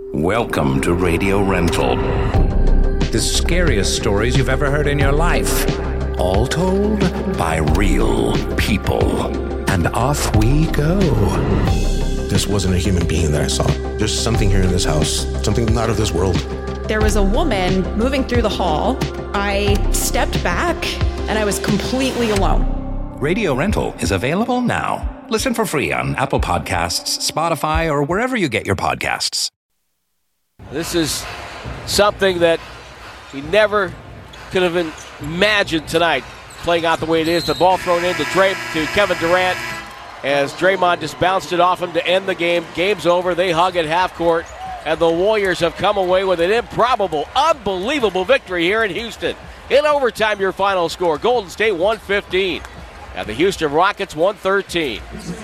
Welcome to Radio Rental. The scariest stories you've ever heard in your life. All told by real people. And off we go. This wasn't a human being that I saw. There's something here in this house. Something not of this world. There was a woman moving through the hall. I stepped back and I was completely alone. Radio Rental is available now. Listen for free on Apple Podcasts, Spotify, or wherever you get your podcasts. This is something that we never could have imagined tonight, playing out the way it is. The ball thrown in to Kevin Durant as Draymond just bounced it off him to end the game. Game's over. They hug at half court, and the Warriors have come away with an improbable, unbelievable victory here in Houston. In overtime, your final score, Golden State 115. And the Houston Rockets 113.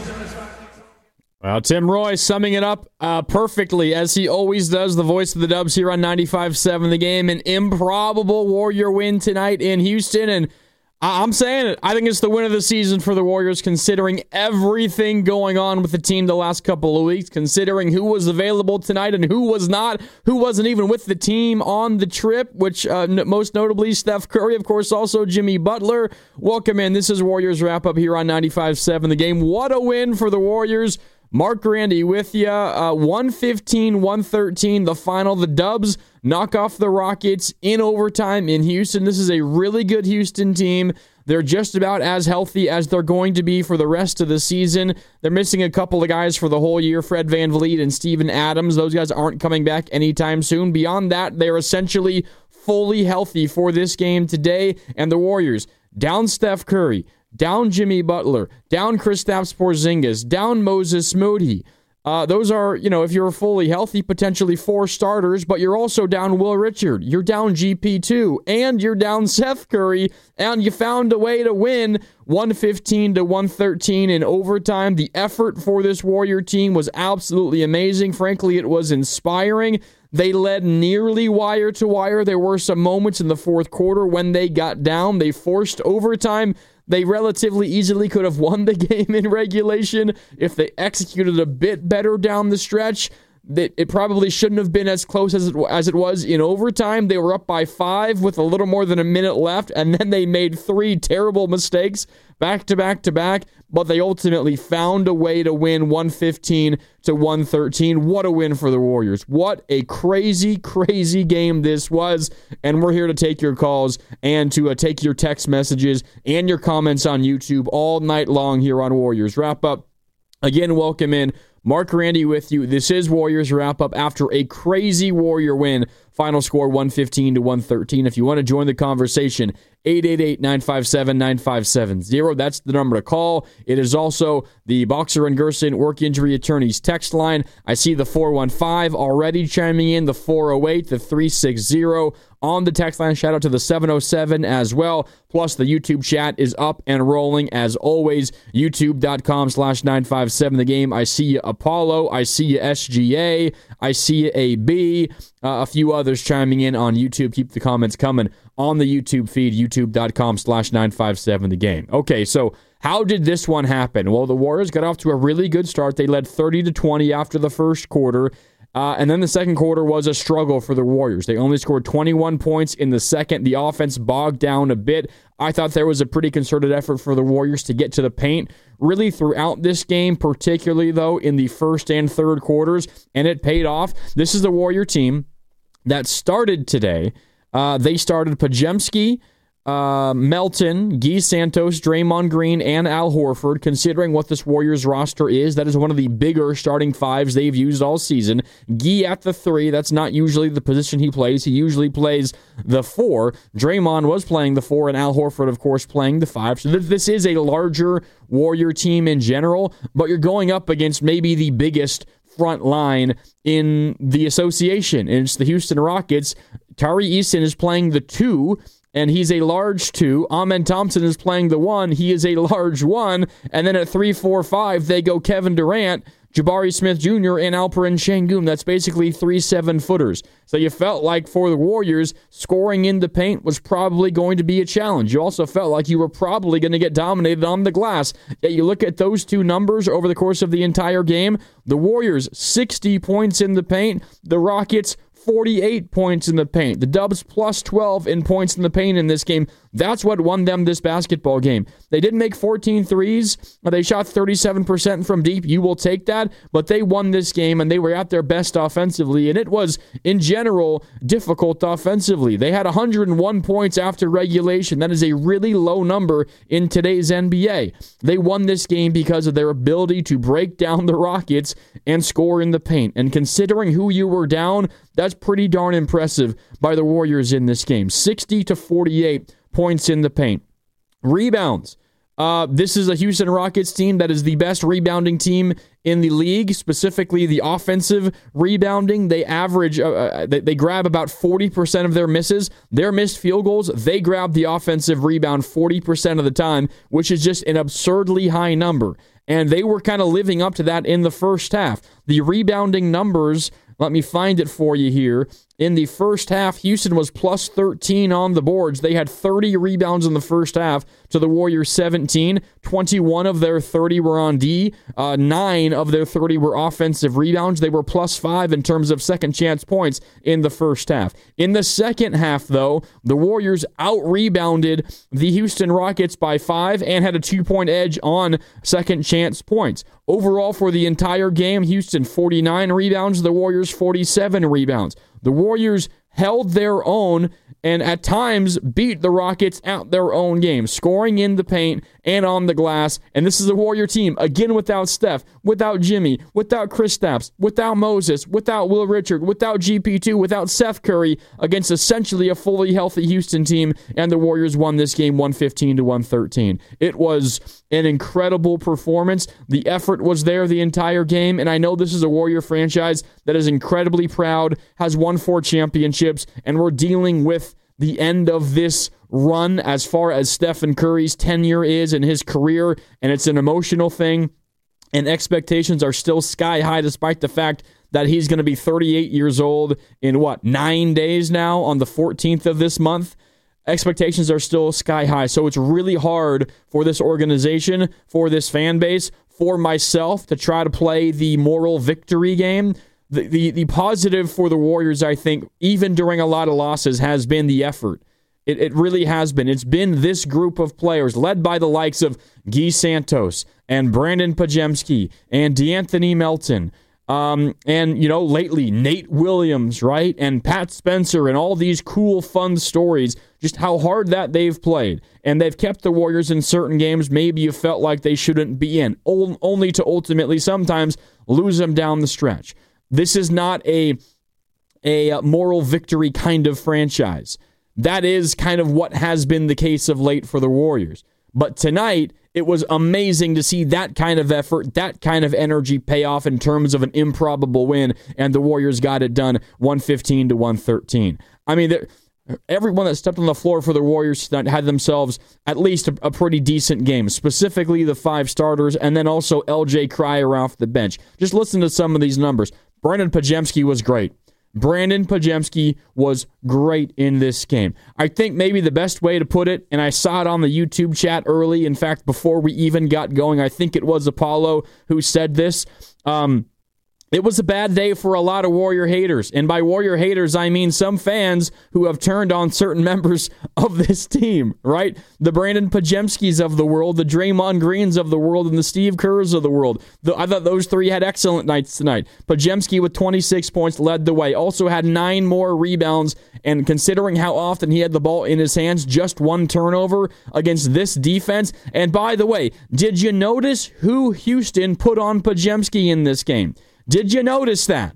Well, Tim Roy summing it up perfectly, as he always does, the voice of the Dubs here on 95.7 The Game. An improbable Warrior win tonight in Houston, and I'm saying it. I think it's the win of the season for the Warriors, considering everything going on with the team the last couple of weeks, considering who was available tonight and who was not, who wasn't even with the team on the trip, which most notably Steph Curry, of course, also Jimmy Butler. Welcome in. This is Warriors Wrap-Up here on 95.7 The Game. What a win for the Warriors. Mark Grandy with you. 115-113, the final. The Dubs knock off the Rockets in overtime in Houston. This is a really good Houston team. They're just about as healthy as they're going to be for the rest of the season. They're missing a couple of guys for the whole year, Fred VanVleet and Steven Adams. Those guys aren't coming back anytime soon. Beyond that, they're essentially fully healthy for this game today. And the Warriors, down Steph Curry, down Jimmy Butler, down Kristaps Porzingis, down Moses Moody. Those are, if you're fully healthy, potentially 4 starters, but you're also down Will Richard. You're down GP2, and you're down Seth Curry, and you found a way to win 115-113 in overtime. The effort for this Warrior team was absolutely amazing. Frankly, it was inspiring. They led nearly wire to wire. There were some moments in the fourth quarter when they got down. They forced overtime. They relatively easily could have won the game in regulation if they executed a bit better down the stretch. It probably shouldn't have been as close as it was in overtime. They were up by 5 with a little more than a minute left, and then they made 3 terrible mistakes back to back to back, but they ultimately found a way to win 115-113. What a win for the Warriors. What a crazy, crazy game this was, and we're here to take your calls and to take your text messages and your comments on YouTube all night long here on Warriors Wrap Up. Again, welcome in. Mark Randy with you. This is Warriors Wrap Up after a crazy Warrior win. Final score 115-113. If you want to join the conversation, 888-957-9570. That's the number to call. It is also the Boxer and Gerson Work Injury Attorneys text line. I see the 415 already chiming in, the 408, the 360 on the text line. Shout out to the 707 as well. Plus, the YouTube chat is up and rolling as always. YouTube.com/957 The Game. I see you, Apollo. I see you, SGA. I see you, AB. A few others chiming in on YouTube. Keep the comments coming on the YouTube feed, youtube.com/957 The Game. Okay, so how did this one happen? Well, the Warriors got off to a really good start. They led 30-20 after the first quarter. And then the second quarter was a struggle for the Warriors. They only scored 21 points in the second. The offense bogged down a bit. I thought there was a pretty concerted effort for the Warriors to get to the paint really throughout this game, particularly, though, in the first and third quarters, and it paid off. This is the Warrior team that started today. They started Podziemski, Melton, Guy Santos, Draymond Green, and Al Horford. Considering what this Warriors roster is, that is one of the bigger starting fives they've used all season. Guy at the 3, that's not usually the position he plays. He usually plays the 4. Draymond was playing the 4, and Al Horford, of course, playing the 5. So this is a larger Warrior team in general, but you're going up against maybe the biggest front line in the association, and it's the Houston Rockets. Tari Eason is playing the 2, and he's a large 2. Amen Thompson is playing the 1. He is a large 1. And then at 3, 4, 5, they go Kevin Durant, Jabari Smith Jr. and Alperen Sengun. That's basically 3 7-footers. So you felt like for the Warriors, scoring in the paint was probably going to be a challenge. You also felt like you were probably going to get dominated on the glass. Yet you look at those two numbers over the course of the entire game. The Warriors, 60 points in the paint. The Rockets, 48 points in the paint. The Dubs plus 12 in points in the paint in this game. That's what won them this basketball game. They didn't make 14 threes. They shot 37% from deep. You will take that. But they won this game, and they were at their best offensively. And it was, in general, difficult offensively. They had 101 points after regulation. That is a really low number in today's NBA. They won this game because of their ability to break down the Rockets and score in the paint. And considering who you were down, that's pretty darn impressive by the Warriors in this game. 60-48 points in the paint. Rebounds. This is a Houston Rockets team that is the best rebounding team in the league, specifically the offensive rebounding. They average, they grab about 40% of their misses. Their missed field goals, they grab the offensive rebound 40% of the time, which is just an absurdly high number. And they were kind of living up to that in the first half. The rebounding numbers, let me find it for you here. In the first half, Houston was plus 13 on the boards. They had 30 rebounds in the first half to the Warriors 17. 21 of their 30 were on D. 9 of their 30 were offensive rebounds. They were plus 5 in terms of second chance points in the first half. In the second half, though, the Warriors out-rebounded the Houston Rockets by 5 and had a 2-point edge on second chance points. Overall, for the entire game, Houston 49 rebounds, the Warriors 47 rebounds. The Warriors held their own and at times beat the Rockets at their own game, scoring in the paint and on the glass. And this is a Warrior team, again, without Steph, without Jimmy, without Kristaps, without Moses, without Will Richard, without GP2, without Seth Curry, against essentially a fully healthy Houston team. And the Warriors won this game 115-113. It was an incredible performance. The effort was there the entire game. And I know this is a Warrior franchise that is incredibly proud, has won 4 championships, and we're dealing with the end of this run as far as Stephen Curry's tenure is in his career, and it's an emotional thing, and expectations are still sky high despite the fact that he's going to be 38 years old in, 9 days now on the 14th of this month. Expectations are still sky high, so it's really hard for this organization, for this fan base, for myself to try to play the moral victory game. The positive for the Warriors, I think, even during a lot of losses, has been the effort. It really has been. It's been this group of players, led by the likes of Guy Santos and Brandon Podziemski and DeAnthony Melton, and, lately, Nate Williams, right? And Pat Spencer and all these cool, fun stories, just how hard that they've played. And they've kept the Warriors in certain games maybe you felt like they shouldn't be in, only to ultimately sometimes lose them down the stretch. This is not a moral victory kind of franchise. That is kind of what has been the case of late for the Warriors. But tonight, it was amazing to see that kind of effort, that kind of energy pay off in terms of an improbable win, and the Warriors got it done 115-113. I mean, everyone that stepped on the floor for the Warriors tonight had themselves at least a pretty decent game, specifically the 5 starters, and then also LJ Cryer off the bench. Just listen to some of these numbers. Brandon Podziemski was great. Brandon Podziemski was great in this game. I think maybe the best way to put it, and I saw it on the YouTube chat early, in fact, before we even got going, I think it was Apollo who said this. It was a bad day for a lot of Warrior haters. And by Warrior haters, I mean some fans who have turned on certain members of this team, right? The Brandon Podziemskis of the world, the Draymond Greens of the world, and the Steve Kerrs of the world. I thought those 3 had excellent nights tonight. Podziemski with 26 points led the way. Also had 9 more rebounds. And considering how often he had the ball in his hands, just 1 turnover against this defense. And by the way, did you notice who Houston put on Podziemski in this game? Did you notice that?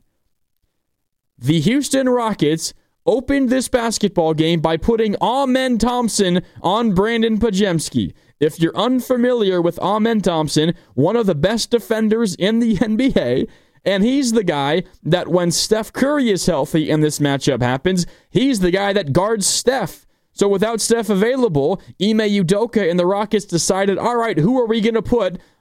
The Houston Rockets opened this basketball game by putting Amen Thompson on Brandon Podziemski. If you're unfamiliar with Amen Thompson, one of the best defenders in the NBA, and he's the guy that when Steph Curry is healthy and this matchup happens, he's the guy that guards Steph. So without Steph available, Ime Udoka and the Rockets decided, all right, who are we going to put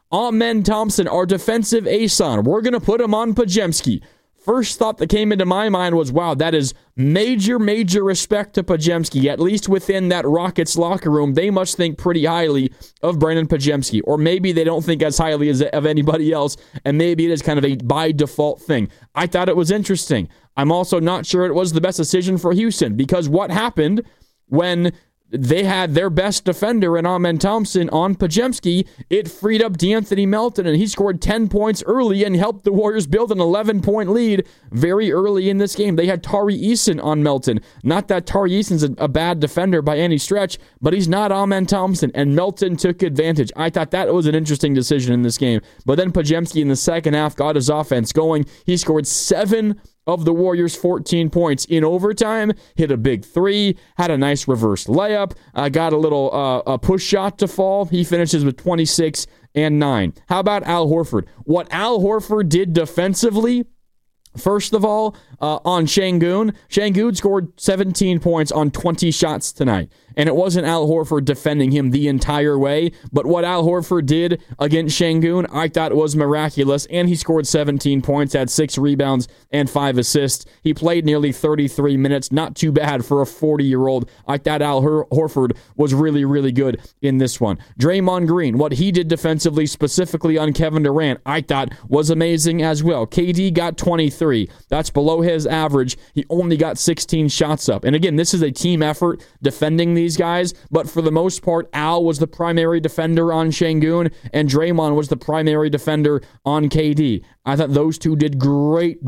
Amen Thompson, our defensive ace-on. We're going to put him on Podziemski. First thought that came into my mind was, wow, that is major respect to Podziemski. At least within that Rockets locker room, they must think pretty highly of Brandon Podziemski. Or maybe they don't think as highly as of anybody else, and maybe it is kind of a by default thing. I thought it was interesting. I'm also not sure it was the best decision for Houston, because what happened when they had their best defender in Amen Thompson on Podziemski, it freed up De'Anthony Melton, and he scored 10 points early and helped the Warriors build an 11-point lead very early in this game. They had Tari Eason on Melton. Not that Tari Eason's a bad defender by any stretch, but he's not Amen Thompson, and Melton took advantage. I thought that was an interesting decision in this game. But then Podziemski in the second half got his offense going. He scored 7 of the Warriors' 14 points in overtime, hit a big three, had a nice reverse layup, got a little a push shot to fall. He finishes with 26 and 9. How about Al Horford? What Al Horford did defensively, first of all, on Şengün. Şengün scored 17 points on 20 shots tonight. And it wasn't Al Horford defending him the entire way, but what Al Horford did against Şengün, I thought was miraculous, and he scored 17 points, had 6 rebounds, and 5 assists. He played nearly 33 minutes, not too bad for a 40-year-old. I thought Al Horford was really good in this one. Draymond Green, what he did defensively, specifically on Kevin Durant, I thought was amazing as well. KD got 23. That's below his average. He only got 16 shots up. And again, this is a team effort defending these guys, but for the most part, Al was the primary defender on Şengün, and Draymond was the primary defender on KD. I thought those two did great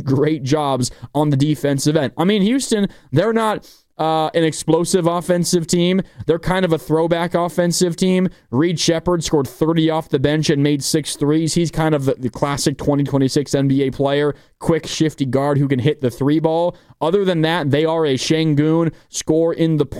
jobs on the defensive end. I mean, Houston, they're not an explosive offensive team. They're kind of a throwback offensive team. Reed Shepherd scored 30 off the bench and made 6 threes. He's kind of the classic 2026 NBA player, quick, shifty guard who can hit the 3 ball. Other than that, they are a Şengün score in the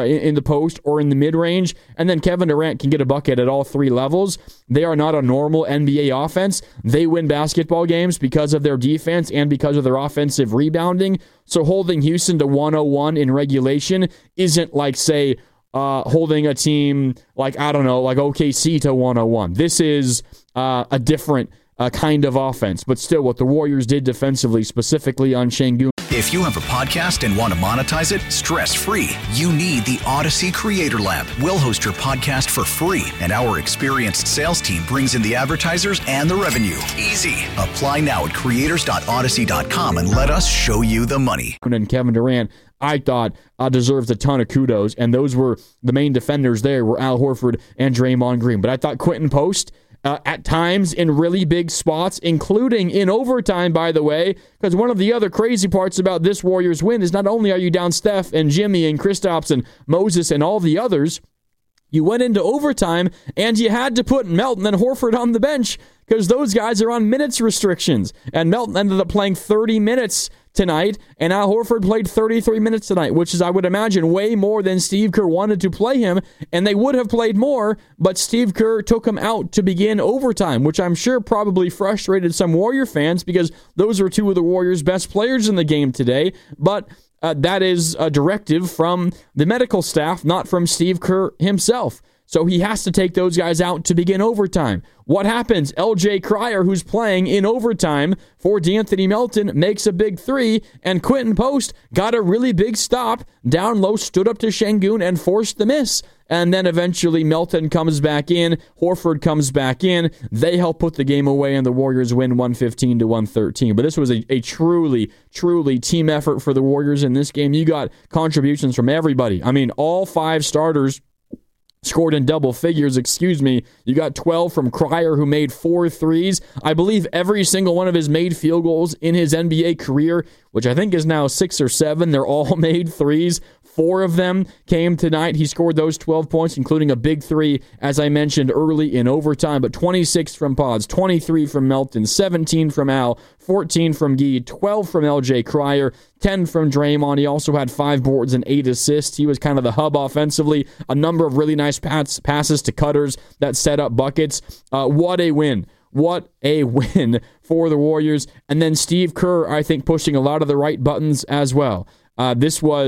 post or in the mid-range, and then Kevin Durant can get a bucket at all 3 levels. They are not a normal NBA offense. They win basketball games because of their defense and because of their offensive rebounding. So holding Houston to 101 in regulation isn't like, say, holding a team like, I don't know, like OKC to 101. This is a different kind of offense. But still, what the Warriors did defensively, specifically on Şengün. If you have a podcast and want to monetize it stress-free, you need the Odyssey Creator Lab. We'll host your podcast for free, and our experienced sales team brings in the advertisers and the revenue. Easy. Apply now at creators.odyssey.com and let us show you the money. And Kevin Durant, I thought, deserves a ton of kudos, and those were the main defenders there were Al Horford and Draymond Green. But I thought Quentin Post, at times in really big spots, including in overtime, by the way, because one of the other crazy parts about this Warriors win is not only are you down Steph and Jimmy and Kristaps and Moses and all the others, you went into overtime and you had to put Melton and Horford on the bench because those guys are on minutes restrictions. And Melton ended up playing 30 minutes tonight, and Al Horford played 33 minutes tonight, which is, I would imagine, way more than Steve Kerr wanted to play him, and they would have played more, but Steve Kerr took him out to begin overtime, which I'm sure probably frustrated some Warrior fans because those were 2 of the Warriors' best players in the game today, but that is a directive from the medical staff, not from Steve Kerr himself. So he has to take those guys out to begin overtime. What happens? LJ Cryer, who's playing in overtime for De'Anthony Melton, makes a big 3, and Quentin Post got a really big stop, down low, stood up to Şengün, and forced the miss. And then eventually Melton comes back in, Horford comes back in, they help put the game away, and the Warriors win 115-113. But this was a truly team effort for the Warriors in this game. You got contributions from everybody. I mean, all 5 starters scored in double figures, You got 12 from Cryer, who made 4 threes. I believe every single one of his made field goals in his NBA career, which I think is now 6 or 7, they're all made threes. 4 of them came tonight. He scored those 12 points, including a big 3, as I mentioned, early in overtime. But 26 from Pods, 23 from Melton, 17 from Al, 14 from Gee, 12 from LJ Cryer, 10 from Draymond. He also had 5 boards and 8 assists. He was kind of the hub offensively. A number of really nice passes to cutters that set up buckets. What a win. What a win for the Warriors. And then Steve Kerr, I think, pushing a lot of the right buttons as well. This was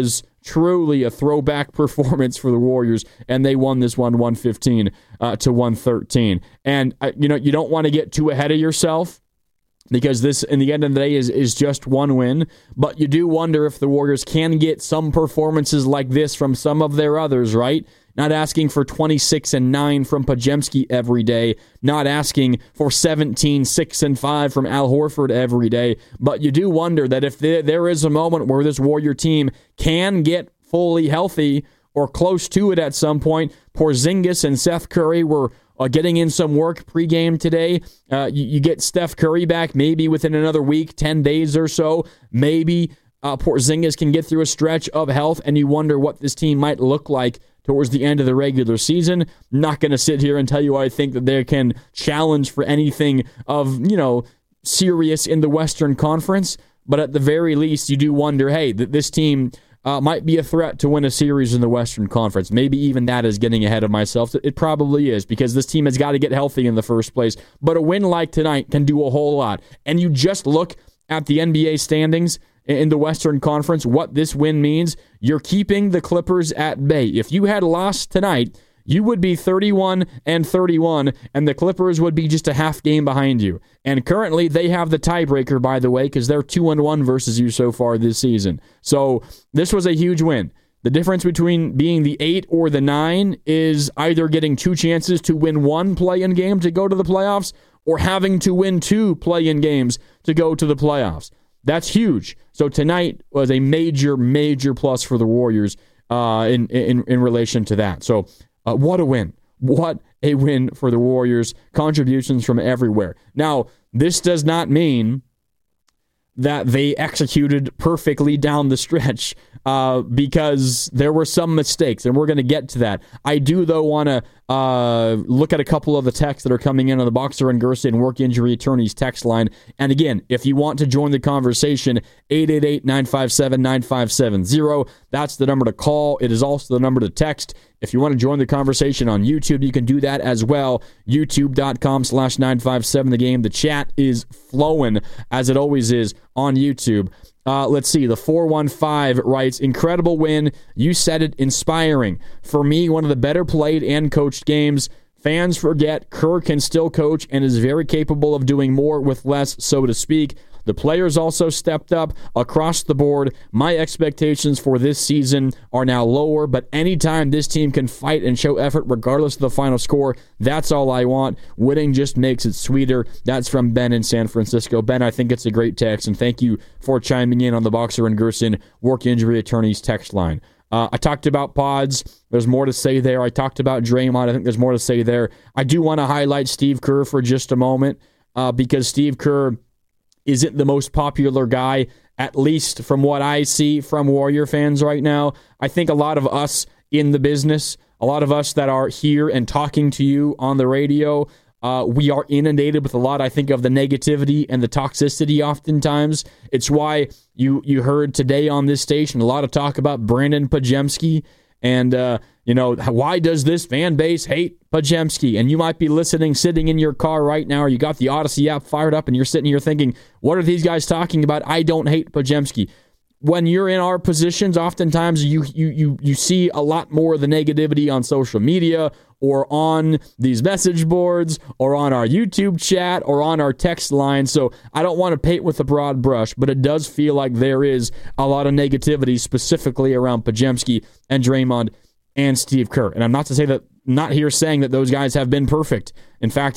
truly a throwback performance for the Warriors, and they won this one 115 to 113. And, you don't want to get too ahead of yourself, because this, in the end of the day, is just one win. But you do wonder if the Warriors can get some performances like this from some of their others, right? Not asking for 26-9 from Podziemski every day. Not asking for 17-6-5 from Al Horford every day. But you do wonder that if there is a moment where this Warrior team can get fully healthy or close to it at some point. Porzingis and Seth Curry were getting in some work pregame today. You get Steph Curry back maybe within another week, 10 days or so. Maybe Porzingis can get through a stretch of health, and you wonder what this team might look like towards the end of the regular season. Not going to sit here and tell you I think that they can challenge for anything of, serious in the Western Conference, but at the very least, you do wonder, hey, that this team might be a threat to win a series in the Western Conference. Maybe even that is getting ahead of myself. It probably is, because this team has got to get healthy in the first place. But a win like tonight can do a whole lot. And you just look at the NBA standings in the Western Conference, what this win means. You're keeping the Clippers at bay. If you had lost tonight, you would be 31-31, and the Clippers would be just a half game behind you. And currently, they have the tiebreaker, by the way, because they're 2-1 versus you so far this season. So this was a huge win. The difference between being the 8 or the 9 is either getting 2 chances to win 1 play-in game to go to the playoffs, or having to win 2 play-in games to go to the playoffs. That's huge. So tonight was a major, major plus for the Warriors in relation to that. So what a win. What a win for the Warriors. Contributions from everywhere. Now, this does not mean that they executed perfectly down the stretch, because there were some mistakes, and we're going to get to that. I do, though, want to look at a couple of the texts that are coming in on the Boxer and Gerson Work Injury Attorneys text line. And again, if you want to join the conversation, 888-957-9570. That's the number to call. It is also the number to text. If you want to join the conversation on YouTube, you can do that as well. YouTube.com/957 the game. The chat is flowing, as it always is on YouTube. Let's see. The 415 writes, incredible win. You said it, inspiring. For me, one of the better played and coached games. Fans forget Kerr can still coach and is very capable of doing more with less, so to speak. The players also stepped up across the board. My expectations for this season are now lower, but anytime this team can fight and show effort regardless of the final score, that's all I want. Winning just makes it sweeter. That's from Ben in San Francisco. Ben, I think it's a great text, and thank you for chiming in on the Boxer and Gerson Work Injury Attorneys text line. I talked about Pods. There's more to say there. I talked about Draymond. I think there's more to say there. I do want to highlight Steve Kerr for just a moment, because Steve Kerr isn't the most popular guy, at least from what I see from Warrior fans right now. I think a lot of us in the business, a lot of us that are here and talking to you on the radio, we are inundated with a lot, I think, of the negativity and the toxicity oftentimes. It's why you heard today on this station a lot of talk about Brandon Podziemski. And, why does this fan base hate Podziemski? And you might be listening, sitting in your car right now, or you got the Odyssey app fired up, and you're sitting here thinking, what are these guys talking about? I don't hate Podziemski. When you're in our positions, oftentimes you see a lot more of the negativity on social media, or on these message boards, or on our YouTube chat, or on our text line. So I don't want to paint with a broad brush, but it does feel like there is a lot of negativity specifically around Podziemski and Draymond and Steve Kerr. And I'm not here saying that those guys have been perfect. In fact,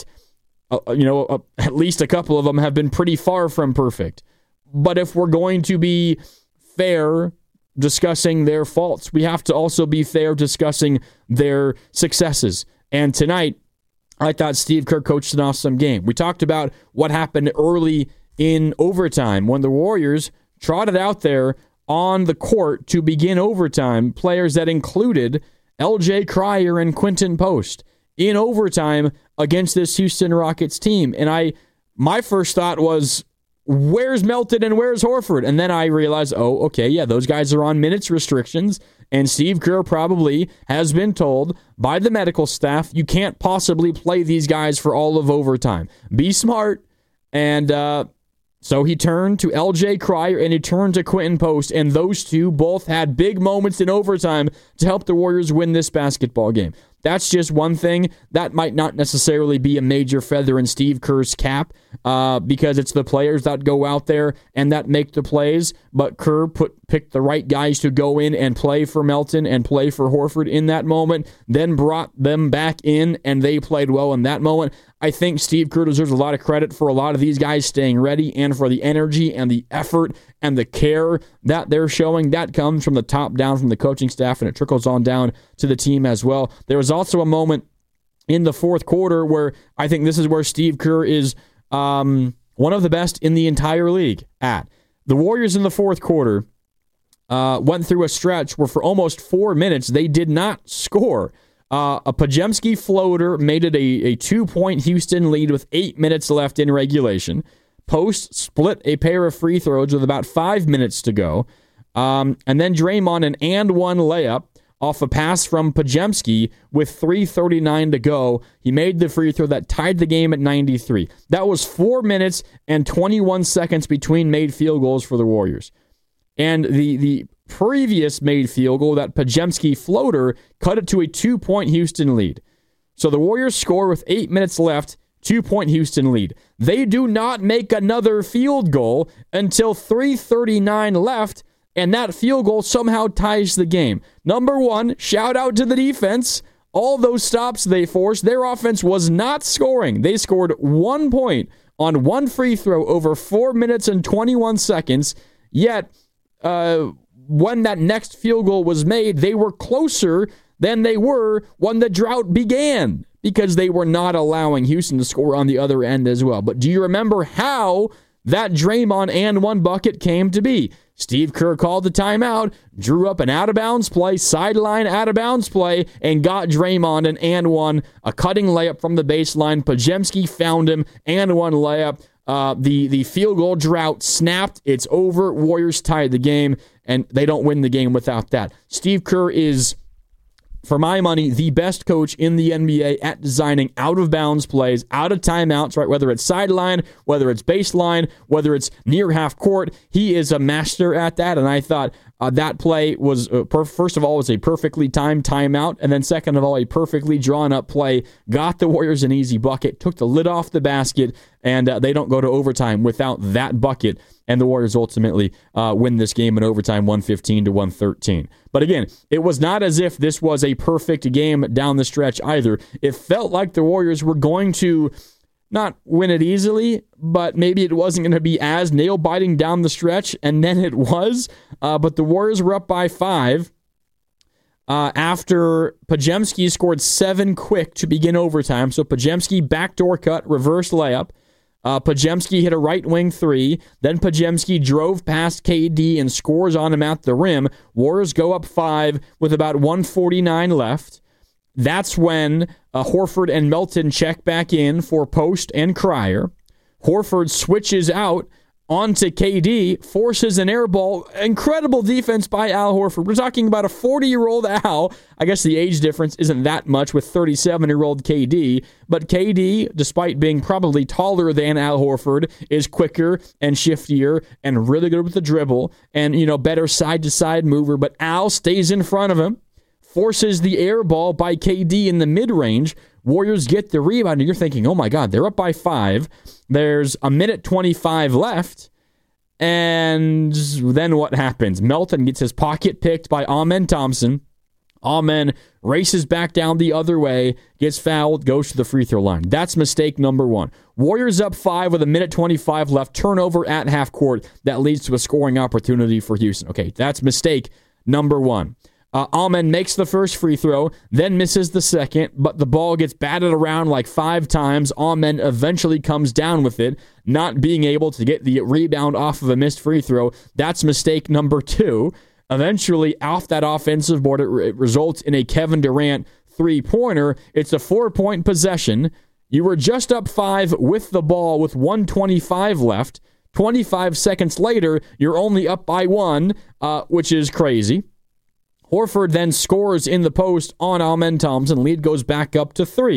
at least a couple of them have been pretty far from perfect. But if we're going to be fair discussing their faults, we have to also be fair discussing their successes. And tonight, I thought Steve Kerr coached an awesome game. We talked about what happened early in overtime when the Warriors trotted out there on the court to begin overtime players that included LJ Cryer and Quinton Post in overtime against this Houston Rockets team. And my first thought was, where's Melton and where's Horford? And then I realized, those guys are on minutes restrictions, and Steve Kerr probably has been told by the medical staff, you can't possibly play these guys for all of overtime. Be smart and So he turned to LJ Cryer and he turned to Quentin Post, and those two both had big moments in overtime to help the Warriors win this basketball game. That's just one thing. That might not necessarily be a major feather in Steve Kerr's cap because it's the players that go out there and that make the plays, but Kerr picked the right guys to go in and play for Melton and play for Horford in that moment, then brought them back in, and they played well in that moment. I think Steve Kerr deserves a lot of credit for a lot of these guys staying ready and for the energy and the effort and the care that they're showing. That comes from the top down from the coaching staff, and it trickles on down to the team as well. There was also a moment in the fourth quarter where I think this is where Steve Kerr is one of the best in the entire league at. The Warriors in the fourth quarter went through a stretch where for almost 4 minutes they did not score. A Podziemski floater made it a 2-point Houston lead with 8 minutes left in regulation. Post split a pair of free throws with about 5 minutes to go. And then Draymond an and one layup off a pass from Podziemski with 3:39 to go. He made the free throw that tied the game at 93. That was 4 minutes and 21 seconds between made field goals for the Warriors. And the previous made field goal, that Podziemski floater, cut it to a 2-point Houston lead. So the Warriors score with 8 minutes left, 2-point Houston lead. They do not make another field goal until 3:39 left, and that field goal somehow ties the game. Number one, shout out to the defense. All those stops they forced, their offense was not scoring. They scored 1 point on one free throw over 4 minutes and 21 seconds, yet when that next field goal was made, they were closer than they were when the drought began because they were not allowing Houston to score on the other end as well. But do you remember how that Draymond and one bucket came to be? Steve Kerr called the timeout, drew up an out-of-bounds play, sideline out-of-bounds play, and got Draymond an and one, a cutting layup from the baseline. Podziemski found him, and one layup. The field goal drought snapped. It's over. Warriors tied the game, and they don't win the game without that. Steve Kerr is, for my money, the best coach in the NBA at designing out-of-bounds plays, out of timeouts, right? Whether it's sideline, whether it's baseline, whether it's near half court, he is a master at that. And I thought that play was, first of all, was a perfectly timed timeout, and then second of all, a perfectly drawn-up play. Got the Warriors an easy bucket, took the lid off the basket, and they don't go to overtime without that bucket. And the Warriors ultimately win this game in overtime, 115-113. But again, it was not as if this was a perfect game down the stretch either. It felt like the Warriors were going to not win it easily, but maybe it wasn't going to be as nail-biting down the stretch, and then it was. But the Warriors were up by 5 after Podziemski scored 7 quick to begin overtime. So Podziemski backdoor cut, reverse layup. Podziemski hit a right wing 3. Then Podziemski drove past KD and scores on him at the rim. Warriors go up 5 with about 1:49 left. That's when Horford and Melton check back in for Post and Cryer. Horford switches out onto KD, forces an air ball. Incredible defense by Al Horford. We're talking about a 40-year-old Al. I guess the age difference isn't that much with 37-year-old KD. But KD, despite being probably taller than Al Horford, is quicker and shiftier and really good with the dribble and, better side-to-side mover. But Al stays in front of him, forces the air ball by KD in the mid-range. Warriors get the rebound, and you're thinking, oh my God, they're up by 5. There's a minute 25 left, and then what happens? Melton gets his pocket picked by Amen Thompson. Amen races back down the other way, gets fouled, goes to the free throw line. That's mistake number 1. Warriors up 5 with a minute 25 left, turnover at half court. That leads to a scoring opportunity for Houston. Okay, that's mistake number 1. Amen makes the first free throw, then misses the second, but the ball gets batted around like 5 times. Amen eventually comes down with it, not being able to get the rebound off of a missed free throw. That's mistake number 2. Eventually, off that offensive board, it results in a Kevin Durant three-pointer. It's a 4-point possession. You were just up 5 with the ball with 1:25 left. 25 seconds later, you're only up by 1, which is crazy. Horford then scores in the post on Amen Thompson. Lead goes back up to 3.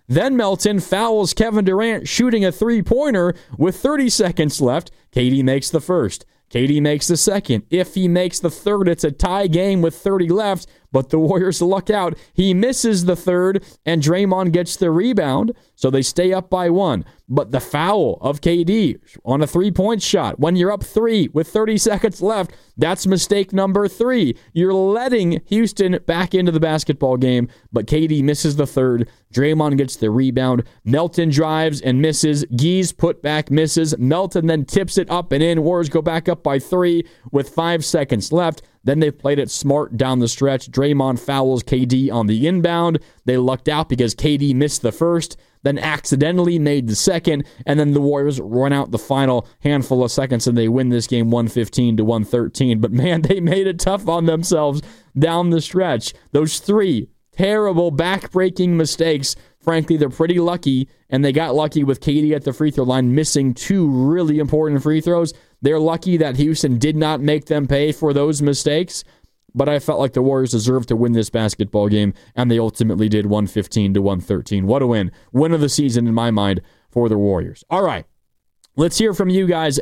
Then Melton fouls Kevin Durant shooting a three-pointer with 30 seconds left. KD makes the first. KD makes the second. If he makes the third, it's a tie game with 30 left, but the Warriors luck out. He misses the third, and Draymond gets the rebound, so they stay up by 1. But the foul of KD on a three-point shot, when you're up 3 with 30 seconds left, that's mistake number 3. You're letting Houston back into the basketball game, but KD misses the third. Draymond gets the rebound. Melton drives and misses. Geese put back misses. Melton then tips it up and in. Warriors go back up by 3 with 5 seconds left. Then they played it smart down the stretch. Draymond fouls KD on the inbound. They lucked out because KD missed the first, then accidentally made the second, and then the Warriors run out the final handful of seconds and they win this game 115-113. But man, they made it tough on themselves down the stretch. Those 3 terrible back-breaking mistakes. Frankly, they're pretty lucky, and they got lucky with KD at the free throw line missing 2 really important free throws. They're lucky that Houston did not make them pay for those mistakes, but I felt like the Warriors deserved to win this basketball game, and they ultimately did 115-113. What a win. Win of the season in my mind for the Warriors. All right. Let's hear from you guys.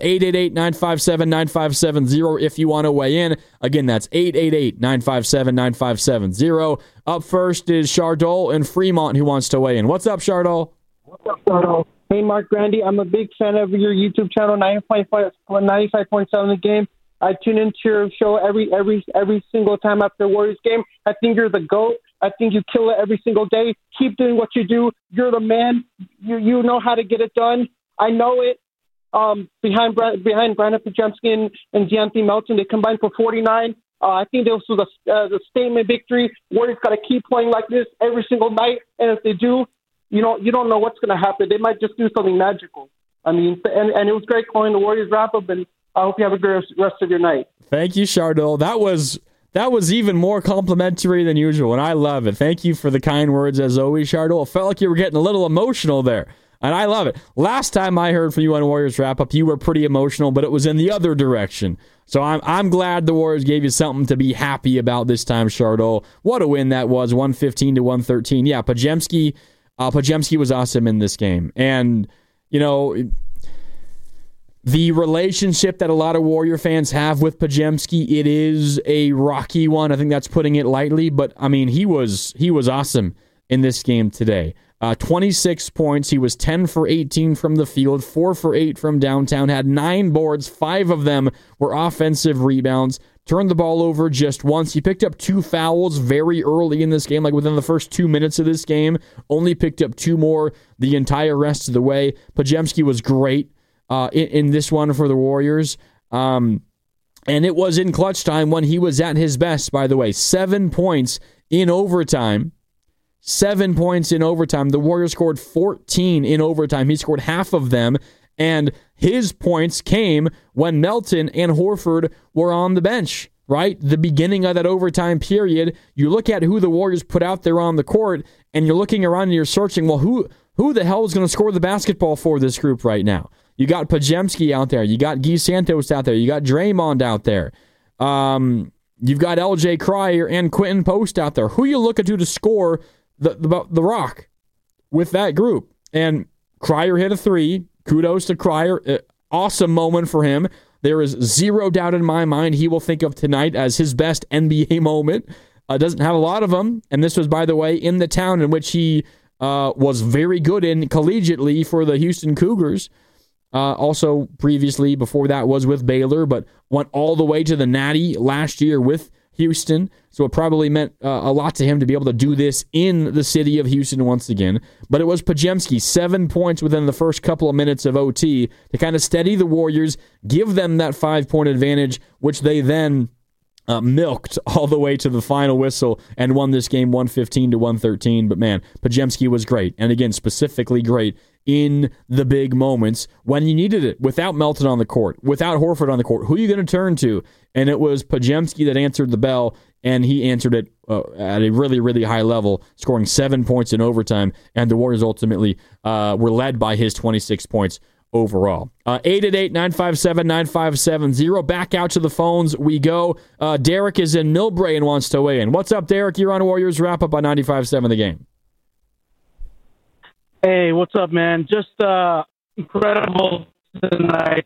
888-957-9570 if you want to weigh in. Again, that's 888-957-9570. Up first is Chardol in Fremont who wants to weigh in. What's up, Chardol? What's up, Chardol? Hey, Mark Grandy. I'm a big fan of your YouTube channel, 95.7 The Game. I tune into your show every single time after the Warriors game. I think you're the GOAT. I think you kill it every single day. Keep doing what you do. You're the man. You know how to get it done. I know it. Behind Brandon Podziemski and De'Anthony Melton, they combined for 49. I think this was a statement victory. Warriors got to keep playing like this every single night, and if they do, you don't know what's going to happen. They might just do something magical. I mean, and it was great calling the Warriors wrap up, and I hope you have a great rest of your night. Thank you, Chardol. That was even more complimentary than usual, and I love it. Thank you for the kind words as always, Chardol. It felt like you were getting a little emotional there. And I love it. Last time I heard from you on Warriors Wrap-Up, you were pretty emotional, but it was in the other direction. So I'm glad the Warriors gave you something to be happy about this time, Chardol. What a win that was, 115-113. Yeah, Podziemski was awesome in this game. And, you know, the relationship that a lot of Warrior fans have with Podziemski, it is a rocky one. I think that's putting it lightly. But, I mean, he was awesome in this game today. 26 points. He was 10 for 18 from the field, 4 for 8 from downtown, had 9 boards, 5 of them were offensive rebounds, turned the ball over just once. He picked up 2 fouls very early in this game, like within the first 2 minutes of this game, only picked up 2 more the entire rest of the way. Podziemski was great in this one for the Warriors. And it was in clutch time when he was at his best, by the way. 7 points in overtime. 7 points in overtime. The Warriors scored 14 in overtime. He scored half of them, and his points came when Melton and Horford were on the bench, right? The beginning of that overtime period, you look at who the Warriors put out there on the court, and you're looking around and you're searching, well, who the hell is going to score the basketball for this group right now? You got Podziemski out there. You got Guy Santos out there. You got Draymond out there. You've got LJ Cryer and Quentin Post out there. Who you looking to score the rock with that group? And Cryer hit a 3. Kudos to Cryer. Awesome moment for him. There is zero doubt in my mind he will think of tonight as his best NBA moment. Doesn't have a lot of them. And this was, by the way, in the town in which he was very good in collegiately for the Houston Cougars. Also, previously, before that was with Baylor, but went all the way to the Natty last year with Houston, so it probably meant a lot to him to be able to do this in the city of Houston once again. But it was Podziemski, 7 points within the first couple of minutes of OT to kind of steady the Warriors, give them that 5-point advantage, which they then milked all the way to the final whistle and won this game 115-113. But man, Podziemski was great, and again, specifically great in the big moments when you needed it, without Melton on the court, without Horford on the court. Who are you going to turn to? And it was Podziemski that answered the bell, and he answered it at a really, really high level, scoring 7 points in overtime, and the Warriors ultimately were led by his 26 points overall. 888-957-9570. Back out to the phones we go. Derek is in Millbrae and wants to weigh in. What's up, Derek? You're on Warriors Wrap-Up on 95.7 The Game. Hey, what's up, man? Just incredible tonight.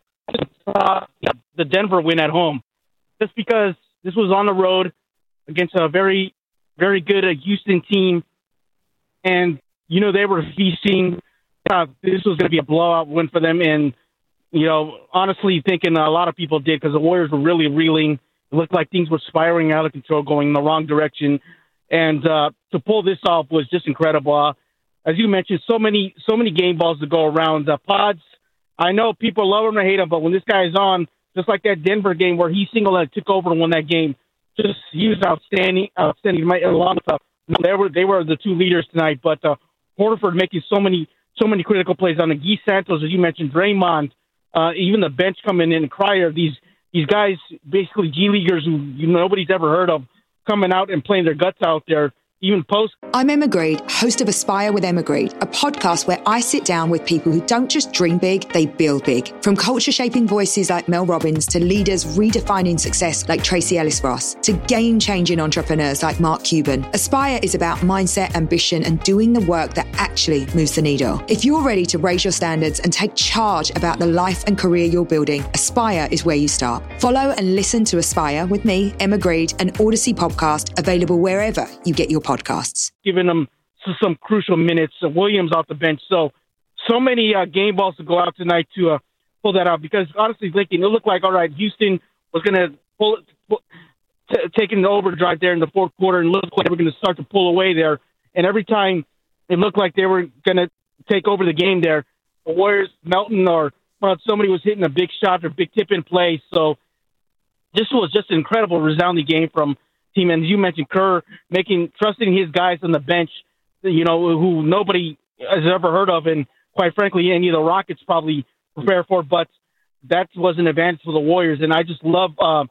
The Denver win at home. Just because this was on the road against a very, very good Houston team. And, they were feasting. This was going to be a blowout win for them. And, honestly thinking a lot of people did because the Warriors were really reeling. It looked like things were spiraling out of control, going in the wrong direction. And to pull this off was just incredible. As you mentioned, so many game balls to go around. Pods, I know people love him or hate him, but when this guy is on, just like that Denver game where he single-handed took over and won that game, he was outstanding. Along with they were the two leaders tonight. But Horford making so many critical plays on the Guy Santos, as you mentioned, Draymond, even the bench coming in and Cryer. These guys, basically G Leaguers who nobody's ever heard of, coming out and playing their guts out there. Even post. I'm Emma Greed, host of Aspire with Emma Greed, a podcast where I sit down with people who don't just dream big, they build big. From culture-shaping voices like Mel Robbins to leaders redefining success like Tracy Ellis Ross to game-changing entrepreneurs like Mark Cuban. Aspire is about mindset, ambition, and doing the work that actually moves the needle. If you're ready to raise your standards and take charge about the life and career you're building, Aspire is where you start. Follow and listen to Aspire with me, Emma Greed, an Odyssey podcast available wherever you get your podcasts. Giving them some crucial minutes. Williams off the bench. So many game balls to go out tonight to pull that out. Because honestly, Lincoln, it looked like, all right, Houston was going to taking the overdrive there in the fourth quarter and looked like they were going to start to pull away there. And every time it looked like they were going to take over the game there, the Warriors, Melton or somebody was hitting a big shot or big tip-in play. So this was just an incredible, resounding game from team. And as you mentioned, Kerr trusting his guys on the bench, who nobody has ever heard of, and quite frankly, any of the Rockets probably prepare for. But that was an advantage for the Warriors, and I just love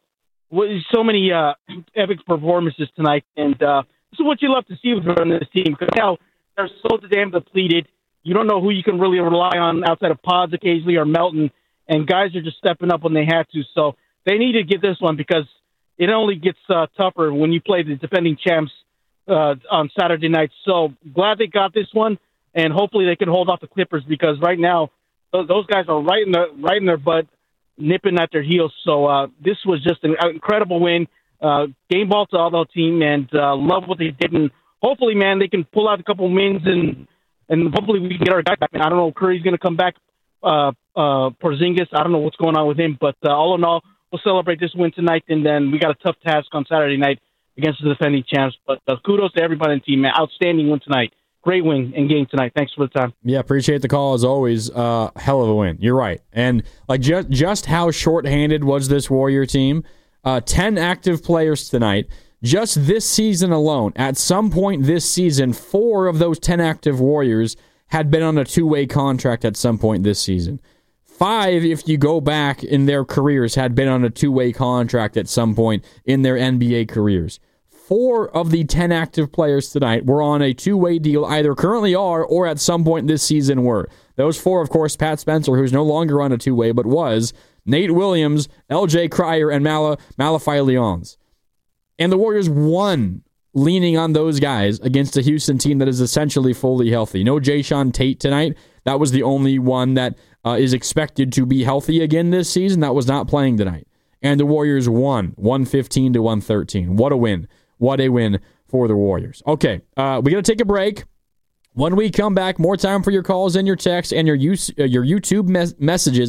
so many epic performances tonight. And this is what you love to see from this team, because now they're so damn depleted. You don't know who you can really rely on outside of Pods occasionally or Melton, and guys are just stepping up when they had to. So they need to get this one, because it only gets tougher when you play the defending champs on Saturday night. So glad they got this one, and hopefully they can hold off the Clippers, because right now those guys are right in their butt, nipping at their heels. So this was just an incredible win. Game ball to all the team, and love what they did. And hopefully, man, they can pull out a couple wins, and hopefully we can get our guy back. I don't know if Curry's going to come back. Porzingis, I don't know what's going on with him, but all in all, we'll celebrate this win tonight, and then we got a tough task on Saturday night against the defending champs. But kudos to everybody on the team, man. Outstanding win tonight. Great win and game tonight. Thanks for the time. Yeah, appreciate the call as always. Hell of a win. You're right. And like just how shorthanded was this Warrior team? 10 active players tonight. Just this season alone, at some point this season, 4 of those 10 active Warriors had been on a 2-way contract at some point this season. 5, if you go back in their careers, had been on a 2-way contract at some point in their NBA careers. 4 of the 10 active players tonight were on a 2-way deal, either currently are or at some point this season were. Those 4, of course, Pat Spencer, who's no longer on a 2-way, but was, Nate Williams, LJ Cryer, and Malachi Leons. And the Warriors won leaning on those guys against a Houston team that is essentially fully healthy. No Jayshawn Tate tonight. That was the only one that is expected to be healthy again this season. That was not playing tonight. And the Warriors won 115-113. What a win. What a win for the Warriors. Okay, we got to take a break. When we come back, more time for your calls and your texts and your YouTube messages,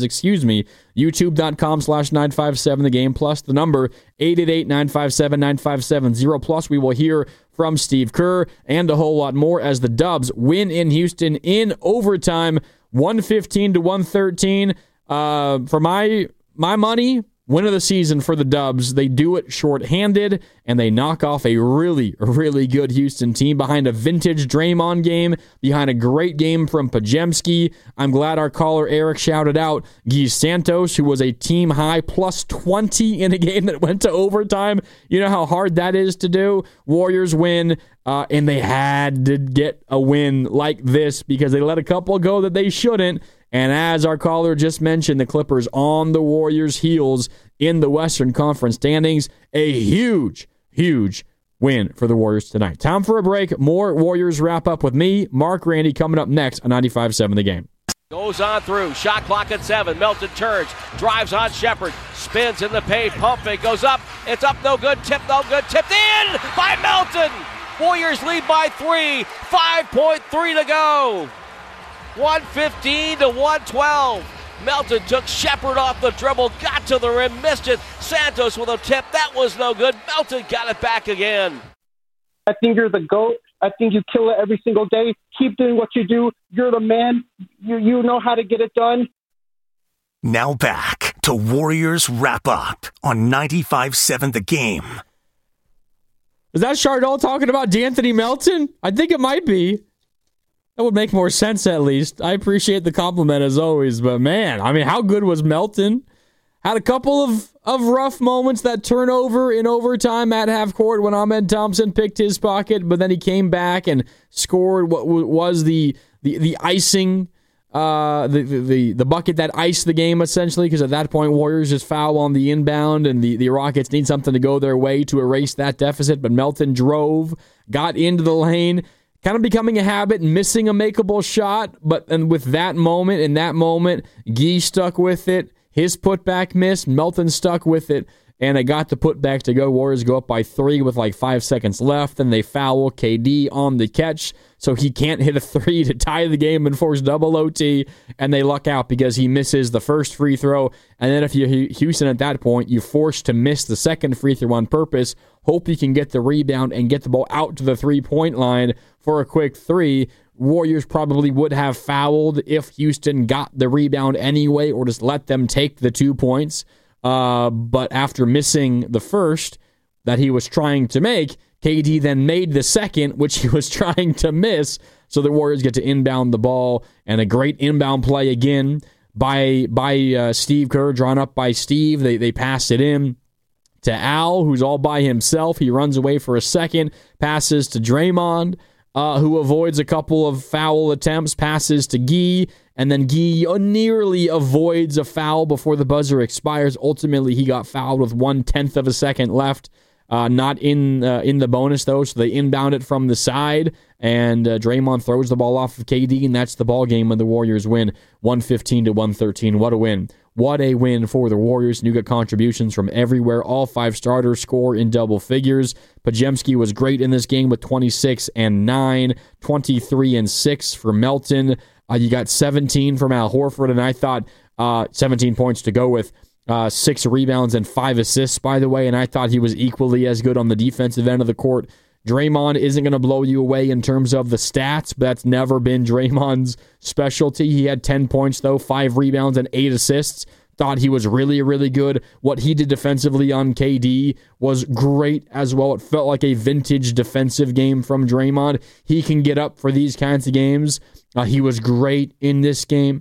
youtube.com/957thegame, plus the number 888-957-9570. Plus, we will hear from Steve Kerr and a whole lot more as the Dubs win in Houston in overtime, 115-113. For my money, win of the season for the Dubs. They do it shorthanded, and they knock off a really, really good Houston team behind a vintage Draymond game, behind a great game from Podziemski. I'm glad our caller Eric shouted out Guy Santos, who was a team-high plus 20 in a game that went to overtime. You know how hard that is to do? Warriors win, and they had to get a win like this because they let a couple go that they shouldn't. And as our caller just mentioned, the Clippers on the Warriors' heels in the Western Conference standings. A huge, huge win for the Warriors tonight. Time for a break. More Warriors wrap up with me, Mark Grandy, coming up next on 95.7 The Game. Goes on through. Shot clock at 7. Melton turns. Drives on Shepard. Spins in the paint. Pump fake. Goes up. It's up. No good. Tip. No good. Tipped in by Melton. Warriors lead by 3. 5.3 to go. 115 to 112. Melton took Shepard off the dribble. Got to the rim. Missed it. Santos with a tip. That was no good. Melton got it back again. I think you're the GOAT. I think you kill it every single day. Keep doing what you do. You're the man. You know how to get it done. Now back to Warriors Wrap Up on 95.7 The Game. Is that Chardol talking about D'Anthony Melton? I think it might be. That would make more sense, at least. I appreciate the compliment, as always. But, man, I mean, how good was Melton? Had a couple of rough moments, that turnover in overtime at half court when Ahmed Thompson picked his pocket, but then he came back and scored what was the icing, the bucket that iced the game, essentially, because at that point, Warriors just foul on the inbound, and the Rockets need something to go their way to erase that deficit. But Melton drove, got into the lane, kind of becoming a habit, missing a makeable shot, and with that moment, Guy stuck with it. His putback missed. Melton stuck with it, and it got the putback to go. Warriors go up by 3 with like 5 seconds left, and they foul KD on the catch, so he can't hit a 3 to tie the game and force double OT, and they luck out because he misses the first free throw. And then if you're Houston at that point, you're forced to miss the second free throw on purpose, hope you can get the rebound and get the ball out to the three-point line for a quick 3. Warriors probably would have fouled if Houston got the rebound anyway, or just let them take the 2 points. But after missing the first that he was trying to make, KD then made the second, which he was trying to miss. So the Warriors get to inbound the ball, and a great inbound play again by Steve Kerr, drawn up by Steve. They pass it in to Al, who's all by himself. He runs away for a second, passes to Draymond, who avoids a couple of foul attempts, passes to Guy, and then Guy nearly avoids a foul before the buzzer expires. Ultimately, he got fouled with 1/10 of a second left. Not in the bonus, though, so they inbound it from the side, and Draymond throws the ball off of KD, and that's the ball game when the Warriors win 115 to 113. What a win. What a win for the Warriors. And you got contributions from everywhere. All 5 starters score in double figures. Podziemski was great in this game with 26 and 9, 23 and 6 for Melton. You got 17 from Al Horford, and I thought 17 points to go with. 6 rebounds and 5 assists, by the way, and I thought he was equally as good on the defensive end of the court. Draymond isn't going to blow you away in terms of the stats, but that's never been Draymond's specialty. He had 10 points, though, 5 rebounds and 8 assists. Thought he was really, really good. What he did defensively on KD was great as well. It felt like a vintage defensive game from Draymond. He can get up for these kinds of games. He was great in this game.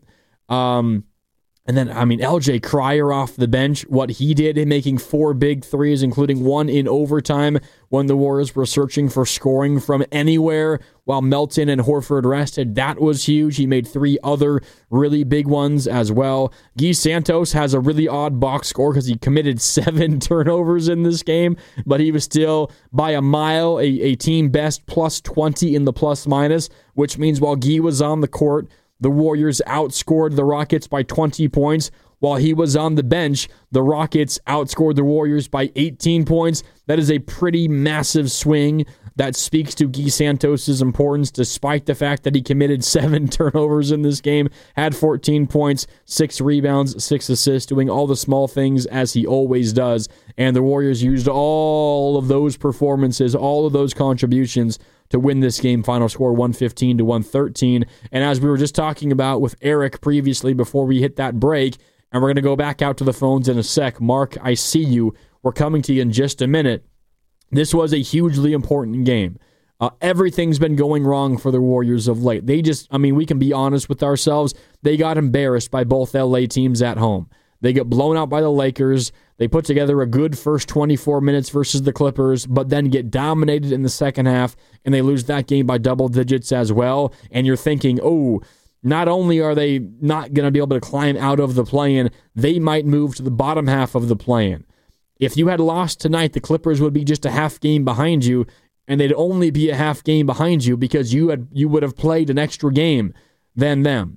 And then, LJ Cryer off the bench, what he did in making 4 big threes, including 1 in overtime when the Warriors were searching for scoring from anywhere while Melton and Horford rested. That was huge. He made 3 other really big ones as well. Guy Santos has a really odd box score because he committed 7 turnovers in this game, but he was still by a mile a team best plus 20 in the plus minus, which means while Guy was on the court, the Warriors outscored the Rockets by 20 points. While he was on the bench, the Rockets outscored the Warriors by 18 points. That is a pretty massive swing that speaks to Guy Santos' importance, despite the fact that he committed 7 turnovers in this game, had 14 points, 6 rebounds, 6 assists, doing all the small things as he always does. And the Warriors used all of those performances, all of those contributions to win this game. Final score 115 to 113. And as we were just talking about with Eric previously before we hit that break, and we're going to go back out to the phones in a sec. Mark, I see you. We're coming to you in just a minute. This was a hugely important game. Everything's been going wrong for the Warriors of late. They just, we can be honest with ourselves. They got embarrassed by both LA teams at home. They get blown out by the Lakers. They put together a good first 24 minutes versus the Clippers, but then get dominated in the second half, and they lose that game by double digits as well. And you're thinking, not only are they not going to be able to climb out of the play-in, they might move to the bottom half of the play-in. If you had lost tonight, the Clippers would be just a half game behind you, and they'd only be a half game behind you because you would have played an extra game than them.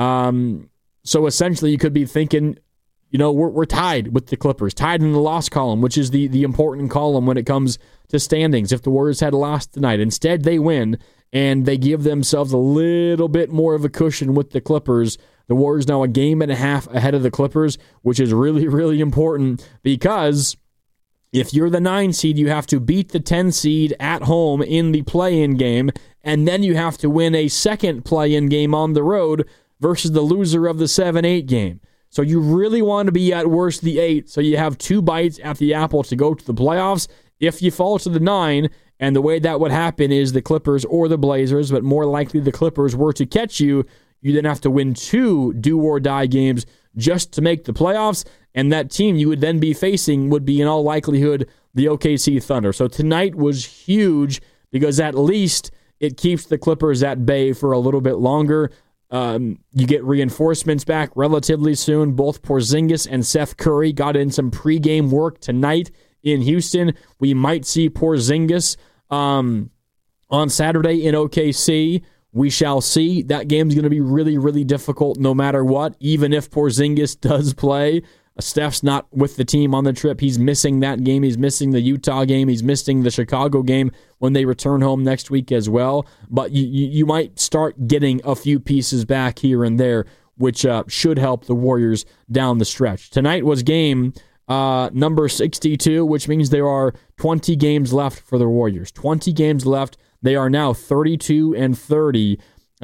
So essentially, you could be thinking, we're tied with the Clippers, tied in the loss column, which is the important column when it comes to standings. If the Warriors had lost tonight, instead they win, and they give themselves a little bit more of a cushion with the Clippers. The Warriors now a game and a half ahead of the Clippers, which is really, really important because if you're the 9 seed, you have to beat the 10 seed at home in the play-in game, and then you have to win a second play-in game on the road versus the loser of the 7-8 game. So you really want to be at worst the 8, so you have 2 bites at the apple to go to the playoffs. If you fall to the 9, and the way that would happen is the Clippers or the Blazers, but more likely the Clippers were to catch you, you then have to win 2 do-or-die games just to make the playoffs, and that team you would then be facing would be in all likelihood the OKC Thunder. So tonight was huge because at least it keeps the Clippers at bay for a little bit longer. You get reinforcements back relatively soon. Both Porzingis and Seth Curry got in some pregame work tonight in Houston. We might see Porzingis on Saturday in OKC. We shall see. That game's going to be really, really difficult no matter what, even if Porzingis does play. Steph's not with the team on the trip. He's missing that game. He's missing the Utah game. He's missing the Chicago game when they return home next week as well. But you might start getting a few pieces back here and there, which should help the Warriors down the stretch. Tonight was game number 62, which means there are 20 games left for the Warriors. 20 games left. They are now 32-30.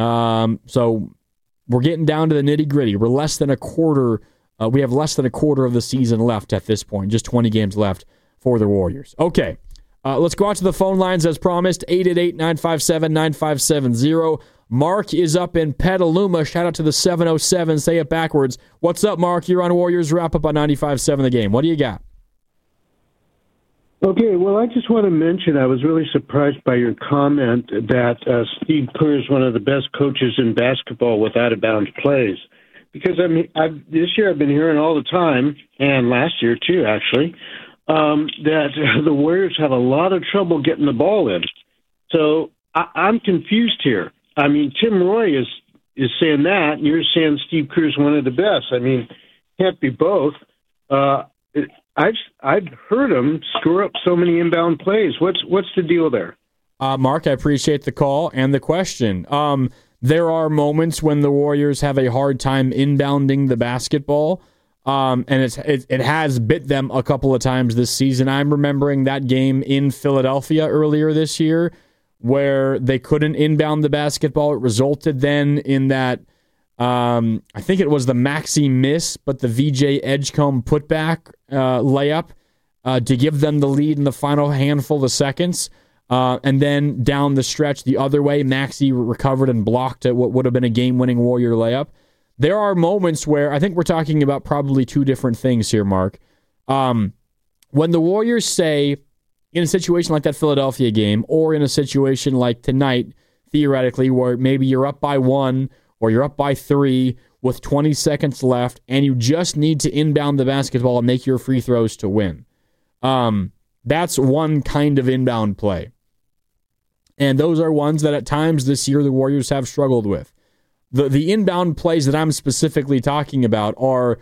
So we're getting down to the nitty-gritty. We're less than a quarter. We have less than a quarter of the season left at this point. Just 20 games left for the Warriors. Okay, let's go out to the phone lines as promised. 888-957-9570. Mark is up in Petaluma. Shout out to the 707. Say it backwards. What's up, Mark? You're on Warriors Wrap-Up on 95.7 The Game. What do you got? Okay, well, I just want to mention I was really surprised by your comment that Steve Kerr is one of the best coaches in basketball with out-of-bounds plays. Because, this year I've been hearing all the time, and last year too, actually, that the Warriors have a lot of trouble getting the ball in. So I'm confused here. I mean, Tim Roy is saying that, and you're saying Steve Kerr is one of the best. I mean, can't be both. I've heard him screw up so many inbound plays. What's the deal there? Mark, I appreciate the call and the question. There are moments when the Warriors have a hard time inbounding the basketball, and it has bit them a couple of times this season. I'm remembering that game in Philadelphia earlier this year where they couldn't inbound the basketball. It resulted then in that, I think it was the Maxey miss, but the VJ Edgecombe putback layup to give them the lead in the final handful of seconds. And then down the stretch the other way, Maxey recovered and blocked what would have been a game-winning Warrior layup. There are moments where I think we're talking about probably 2 different things here, Mark. When the Warriors say, in a situation like that Philadelphia game, or in a situation like tonight, theoretically, where maybe you're up by 1 or you're up by 3 with 20 seconds left, and you just need to inbound the basketball and make your free throws to win. That's one kind of inbound play. And those are ones that at times this year the Warriors have struggled with. The inbound plays that I'm specifically talking about are,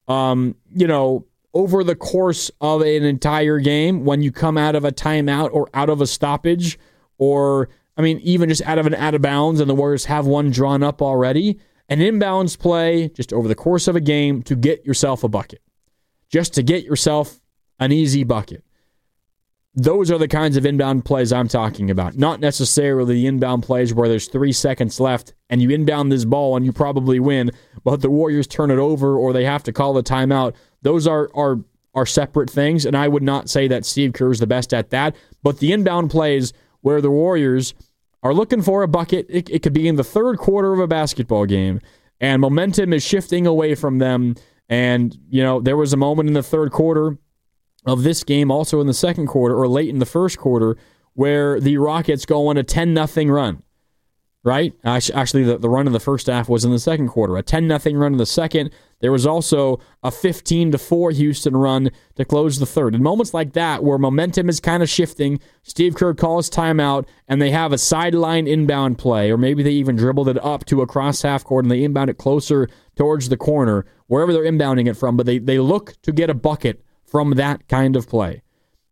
over the course of an entire game, when you come out of a timeout or out of a stoppage, or, even just out of bounds and the Warriors have one drawn up already, an inbounds play just over the course of a game to get yourself a bucket. Just to get yourself an easy bucket. Those are the kinds of inbound plays I'm talking about. Not necessarily the inbound plays where there's 3 seconds left and you inbound this ball and you probably win, but the Warriors turn it over or they have to call a timeout. Those are separate things, and I would not say that Steve Kerr is the best at that. But the inbound plays where the Warriors are looking for a bucket, it could be in the third quarter of a basketball game, and momentum is shifting away from them. And, there was a moment in the third quarter of this game, also in the second quarter or late in the first quarter, where the Rockets go on a 10-0 run, right? Actually, the run in the first half was in the second quarter. A 10-0 run in the second. There was also a 15-4 Houston run to close the third. In moments like that where momentum is kind of shifting, Steve Kerr calls timeout, and they have a sideline inbound play, or maybe they even dribbled it up to across half court and they inbound it closer towards the corner, wherever they're inbounding it from, but they look to get a bucket from that kind of play.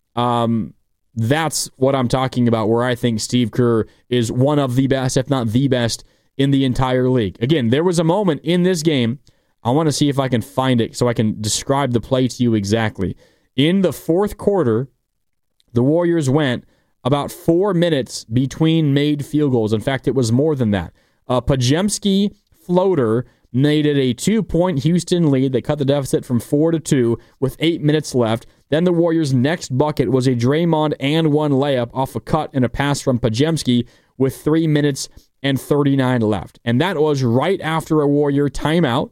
That's what I'm talking about, where I think Steve Kerr is one of the best, if not the best, in the entire league. Again, there was a moment in this game, I want to see if I can find it so I can describe the play to you exactly. In the fourth quarter, the Warriors went about 4 minutes between made field goals. In fact, it was more than that. A Podziemski floater made it a 2-point Houston lead. They cut the deficit from 4-2 with 8 minutes left. Then the Warriors' next bucket was a Draymond and one layup off a cut and a pass from Podziemski with 3 minutes and 39 left. And that was right after a Warrior timeout.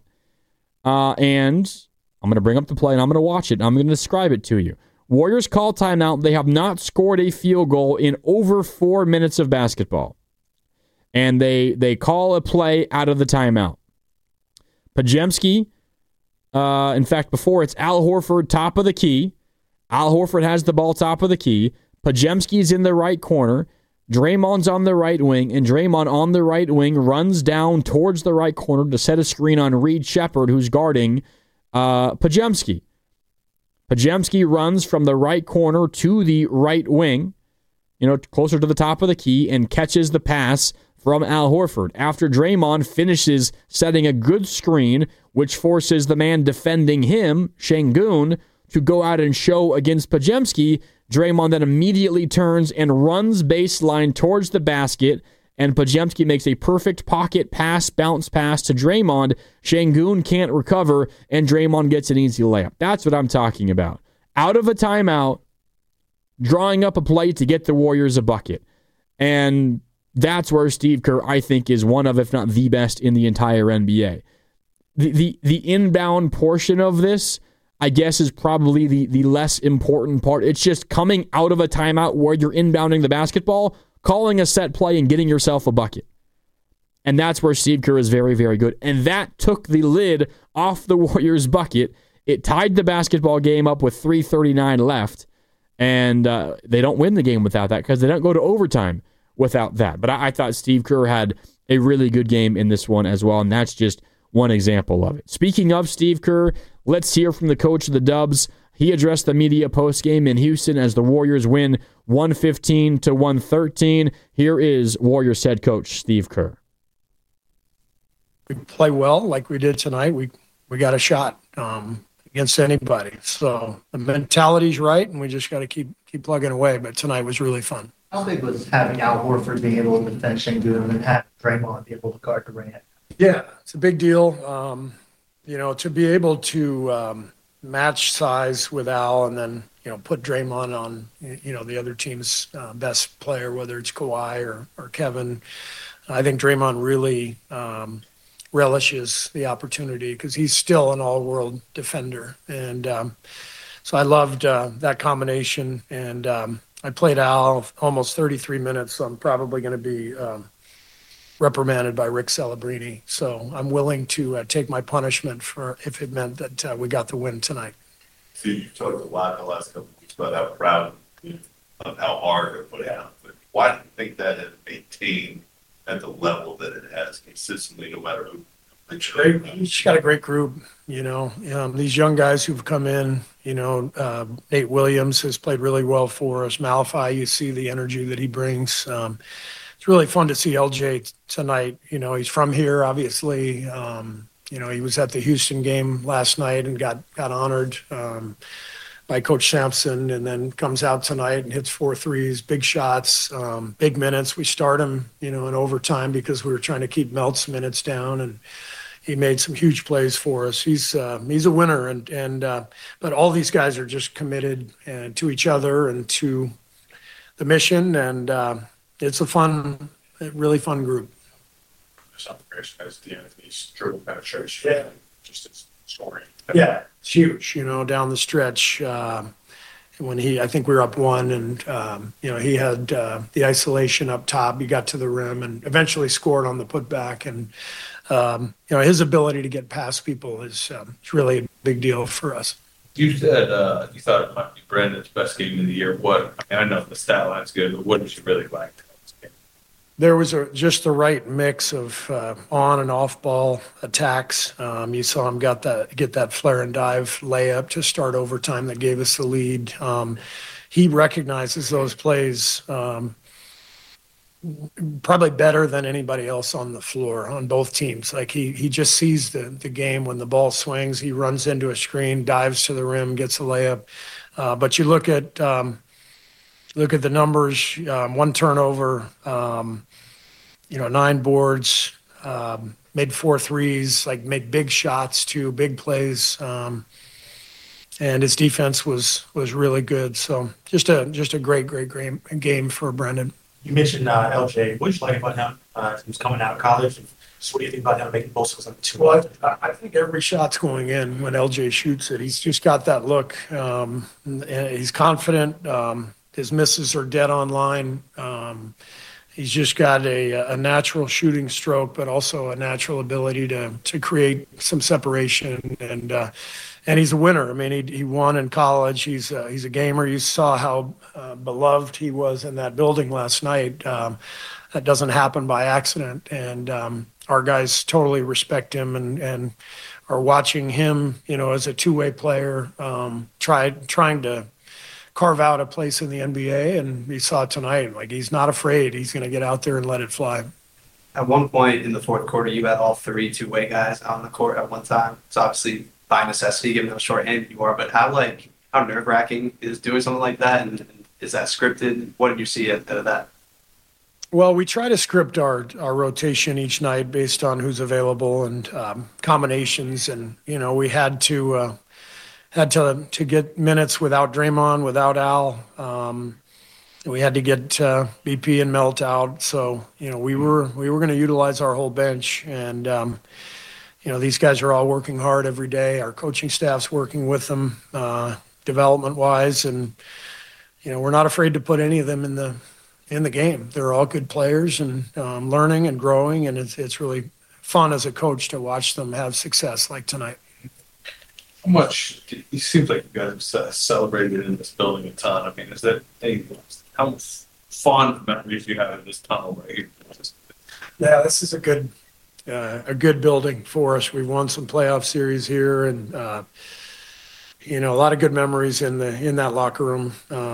And I'm going to bring up the play and I'm going to watch it. And I'm going to describe it to you. Warriors call timeout. They have not scored a field goal in over 4 minutes of basketball. And they call a play out of the timeout. Podziemski, in fact, before it's Al Horford, top of the key. Al Horford has the ball top of the key. Podziemski's in the right corner. Draymond's on the right wing, and Draymond on the right wing runs down towards the right corner to set a screen on Reed Sheppard, who's guarding Podziemski. Podziemski runs from the right corner to the right wing, closer to the top of the key, and catches the pass from Al Horford. After Draymond finishes setting a good screen, which forces the man defending him, Şengün, to go out and show against Podziemski, Draymond then immediately turns and runs baseline towards the basket, and Podziemski makes a perfect pocket pass, bounce pass to Draymond. Şengün can't recover, and Draymond gets an easy layup. That's what I'm talking about. Out of a timeout, drawing up a play to get the Warriors a bucket. And that's where Steve Kerr, I think, is one of, if not the best in the entire NBA. The inbound portion of this, I guess, is probably the less important part. It's just coming out of a timeout where you're inbounding the basketball, calling a set play, and getting yourself a bucket. And that's where Steve Kerr is very, very good. And that took the lid off the Warriors' bucket. It tied the basketball game up with 3:39 left. And they don't win the game without that because they don't go to overtime without that. But I thought Steve Kerr had a really good game in this one as well, and that's just one example of it. Speaking of Steve Kerr, let's hear from the coach of the Dubs. He addressed the media postgame in Houston as the Warriors win 115-113. Here is Warriors head coach Steve Kerr. We play well like we did tonight. We got a shot against anybody. So the mentality's right, and we just got to keep plugging away. But tonight was really fun. How big was having Al Horford being able to defend Şengün and having Draymond be able to guard Durant? Yeah, it's a big deal. To be able to match size with Al and then, put Draymond on, the other team's best player, whether it's Kawhi or Kevin. I think Draymond really relishes the opportunity because he's still an all-world defender. And so I loved that combination. And I played Al almost 33 minutes, so I'm probably going to be reprimanded by Rick Celebrini. So I'm willing to take my punishment if it meant that we got the win tonight. See, you talked a lot in the last couple of weeks about how proud of how hard they're putting out. But why do you think that has maintained at the level that it has consistently, no matter who? He's got a great group, these young guys who've come in, Nate Williams has played really well for us. Malify, you see the energy that he brings. It's really fun to see LJ tonight. He's from here, obviously. He was at the Houston game last night and got honored by Coach Sampson, and then comes out tonight and hits 4 threes, big shots, big minutes. We start him, in overtime because we were trying to keep Melt's minutes down, and he made some huge plays for us. He's a winner, but all these guys are just committed to each other and to the mission, and it's a really fun group. This operation has D'Anthony's dribble penetration. Yeah. Just his scoring. Yeah, it's huge, down the stretch. when I think we were up 1, and he had the isolation up top. He got to the rim and eventually scored on the putback. And his ability to get past people is really a big deal for us. You said you thought it might be Brandon's best game of the year. I know the stat line's good, but what did you really like? There was just the right mix of on and off ball attacks. You saw him get that flare and dive layup to start overtime that gave us the lead. He recognizes those plays probably better than anybody else on the floor on both teams. Like he just sees the game when the ball swings. He runs into a screen, dives to the rim, gets a layup. But you look at the numbers, 1 turnover, 9 boards, made 4 threes, made big shots too, big plays. And his defense was really good. So just a great game for Brendan. You mentioned LJ. What did you like about him? He was coming out of college. So what do you think about him making most of them 2? Well, I think every shot's going in when LJ shoots it. He's just got that look. And he's confident. His misses are dead on line. He's just got a natural shooting stroke, but also a natural ability to create some separation. And he's a winner. I mean, he won in college. He's a gamer. You saw how beloved he was in that building last night. That doesn't happen by accident. And our guys totally respect him and are watching him, as a two-way player, trying to carve out a place in the NBA. And we saw tonight, he's not afraid. He's going to get out there and let it fly. At one point in the fourth quarter, you had all 3 two-way guys on the court at one time. It's obviously by necessity, given how short-handed you are. But how nerve-wracking is doing something like that? And is that scripted? What did you see at that? Well, we try to script our rotation each night based on who's available and combinations. And, we had to get minutes without Draymond, without Al. We had to get BP and Melt out. So, we were going to utilize our whole bench. And, these guys are all working hard every day. Our coaching staff's working with them development-wise. And, we're not afraid to put any of them in the game. They're all good players and learning and growing. And it's really fun as a coach to watch them have success like tonight. How much? It seems like you guys have celebrated in this building a ton. I mean, is that how fond memories you have in this tunnel right here? Yeah, this is a good building for us. We've won some playoff series here, and a lot of good memories in that locker room.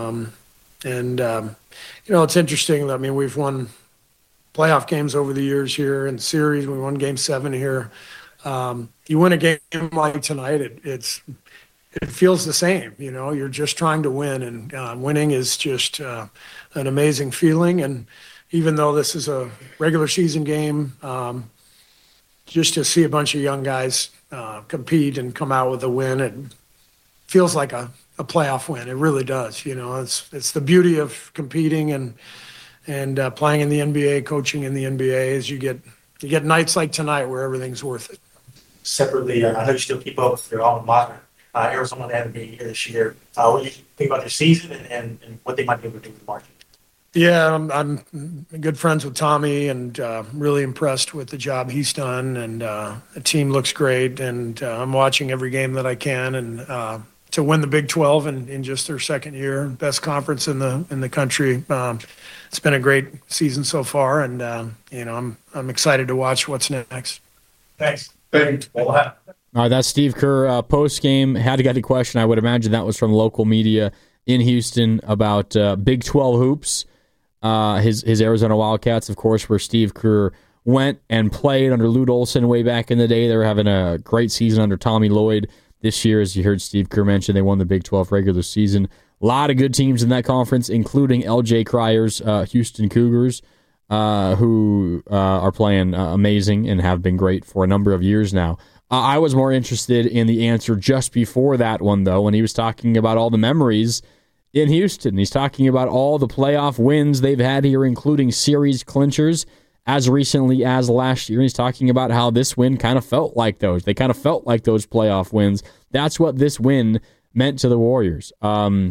It's interesting. I mean, we've won playoff games over the years here in series. We won Game 7 here. You win a game like tonight, it feels the same. You're just trying to win, and winning is just an amazing feeling. And even though this is a regular season game, just to see a bunch of young guys compete and come out with a win, it feels like a playoff win. It really does. It's the beauty of competing and playing in the NBA, coaching in the NBA, is you get nights like tonight where everything's worth it. Separately, I know you still keep up with your alma mater, Arizona. They haven't been here this year. What do you think about their season and what they might be able to do with the market? Yeah, I'm good friends with Tommy and really impressed with the job he's done. And the team looks great. And I'm watching every game that I can. And to win the Big 12 in just their second year, best conference in the country. It's been a great season so far. And I'm excited to watch what's next. Thanks. All right, that's Steve Kerr post-game. Had to get a question. I would imagine that was from local media in Houston about Big 12 hoops. His Arizona Wildcats, of course, where Steve Kerr went and played under Lute Olson way back in the day. They were having a great season under Tommy Lloyd. This year, as you heard Steve Kerr mention, they won the Big 12 regular season. A lot of good teams in that conference, including LJ Cryer's Houston Cougars, who are playing amazing and have been great for a number of years now. I was more interested in the answer just before that one, though, when he was talking about all the memories in Houston. He's talking about all the playoff wins they've had here, including series clinchers as recently as last year. He's talking about how this win kind of felt like those. They kind of felt like those playoff wins. That's what this win meant to the Warriors.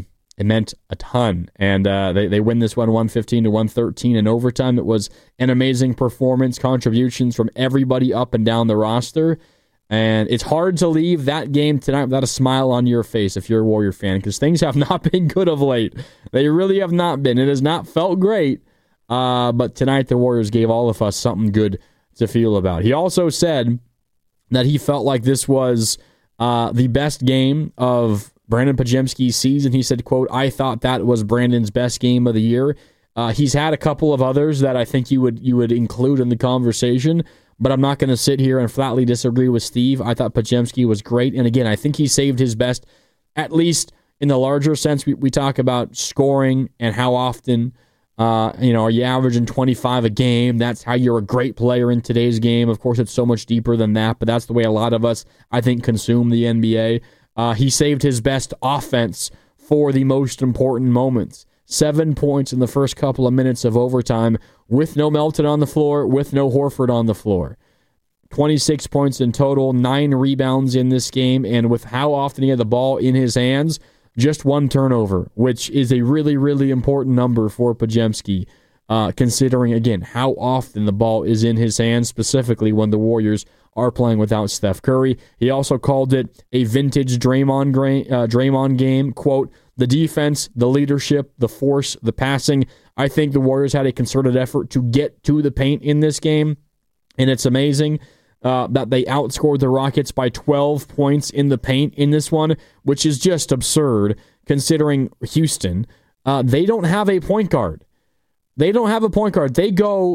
it meant a ton. And they win this one 115-113 in overtime. It was an amazing performance, contributions from everybody up and down the roster. And it's hard to leave that game tonight without a smile on your face if you're a Warrior fan, because things have not been good of late. They really have not been. It has not felt great. But tonight the Warriors gave all of us something good to feel about. He also said that he felt like this was the best game of Brandon Podziemski's season. He said, quote, "I thought that was Brandon's best game of the year." He's had a couple of others that I think you would include in the conversation, but I'm not going to sit here and flatly disagree with Steve. I thought Podziemski was great. And again, I think he saved his best, at least in the larger sense. We talk about scoring and how often, are you averaging 25 a game? That's how you're a great player in today's game. Of course, it's so much deeper than that, but that's the way a lot of us, I think, consume the NBA. He saved his best offense for the most important moments. 7 points in the first couple of minutes of overtime with no Melton on the floor, with no Horford on the floor. 26 points in total, 9 rebounds in this game, and with how often he had the ball in his hands, just 1 turnover, which is a really, really important number for Podziemski, considering, again, how often the ball is in his hands, specifically when the Warriors are playing without Steph Curry. He also called it a vintage Draymond game, quote, "The defense, the leadership, the force, the passing." I think the Warriors had a concerted effort to get to the paint in this game, and it's amazing that they outscored the Rockets by 12 points in the paint in this one, which is just absurd considering Houston. They don't have a point guard. They go,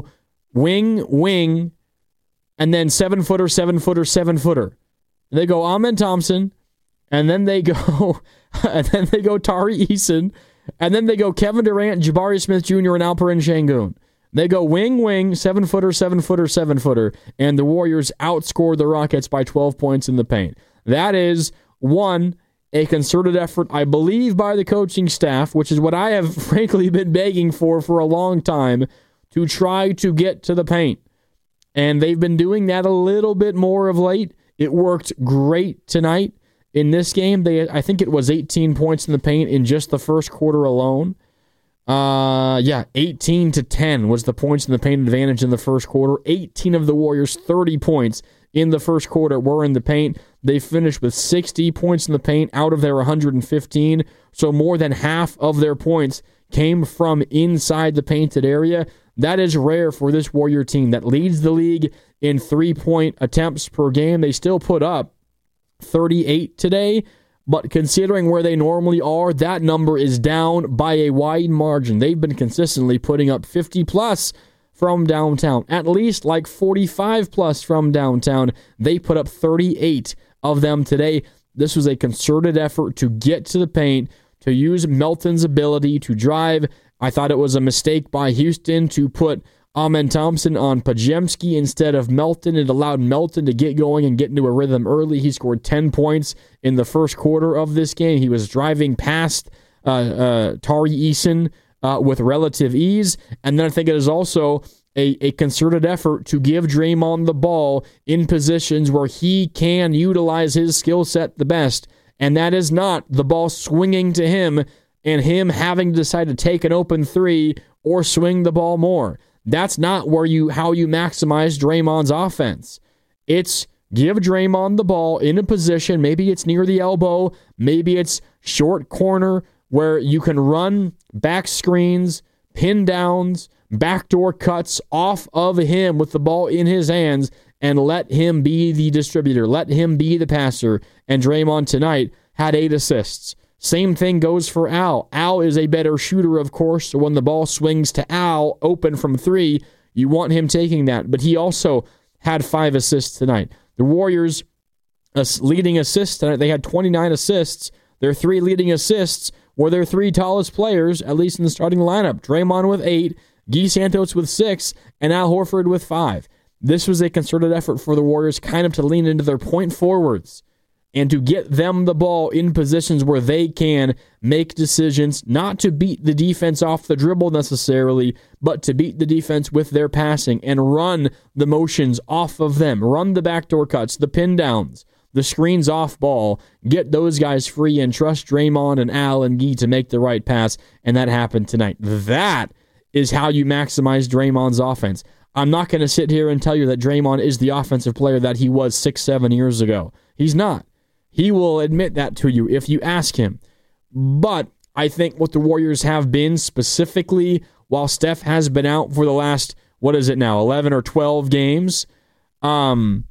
wing, and then 7-footer. They go Amen Thompson, and then they go Tari Eason, and then they go Kevin Durant, Jabari Smith Jr., and Alperen Şengün. They go wing, 7-footer, and the Warriors outscored the Rockets by 12 points in the paint. That is, one, a concerted effort, I believe, by the coaching staff, which is what I have frankly been begging for a long time, to try to get to the paint. And they've been doing that a little bit more of late. It worked great tonight. In this game, I think it was 18 points in the paint in just the first quarter alone. 18-10 was the points in the paint advantage in the first quarter. 18 of the Warriors' 30 points in the first quarter were in the paint. They finished with 60 points in the paint out of their 115, so more than half of their points came from inside the painted area. That is rare for this Warrior team that leads the league in 3-point attempts per game. They still put up 38 today, but considering where they normally are, that number is down by a wide margin. They've been consistently putting up 50-plus from downtown, at least like 45-plus from downtown. They put up 38 of them today. This was a concerted effort to get to the paint, to use Melton's ability to drive. I thought it was a mistake by Houston to put Amen Thompson on Podziemski instead of Melton. It allowed Melton to get going and get into a rhythm early. He scored 10 points in the first quarter of this game. He was driving past Tari Eason with relative ease. And then I think it is also a concerted effort to give Draymond the ball in positions where he can utilize his skill set the best. And that is not the ball swinging to him and him having to decide to take an open three or swing the ball more. That's not how you maximize Draymond's offense. It's give Draymond the ball in a position, maybe it's near the elbow, maybe it's short corner, where you can run back screens, pin downs, backdoor cuts off of him with the ball in his hands, and let him be the distributor, let him be the passer. And Draymond tonight had 8 assists. Same thing goes for Al. Al is a better shooter, of course, so when the ball swings to Al open from 3, you want him taking that. But he also had 5 assists tonight. The Warriors' leading assists tonight, they had 29 assists. Their 3 leading assists were their 3 tallest players, at least in the starting lineup. Draymond with 8, Guy Santos with 6, and Al Horford with 5. This was a concerted effort for the Warriors kind of to lean into their point forwards and to get them the ball in positions where they can make decisions, not to beat the defense off the dribble necessarily, but to beat the defense with their passing and run the motions off of them, run the backdoor cuts, the pin downs, the screens off ball, get those guys free, and trust Draymond and Al and Gee to make the right pass, and that happened tonight. That is how you maximize Draymond's offense. I'm not going to sit here and tell you that Draymond is the offensive player that he was 6-7 years ago. He's not. He will admit that to you if you ask him. But I think what the Warriors have been specifically, while Steph has been out for the last, 11 or 12 games, the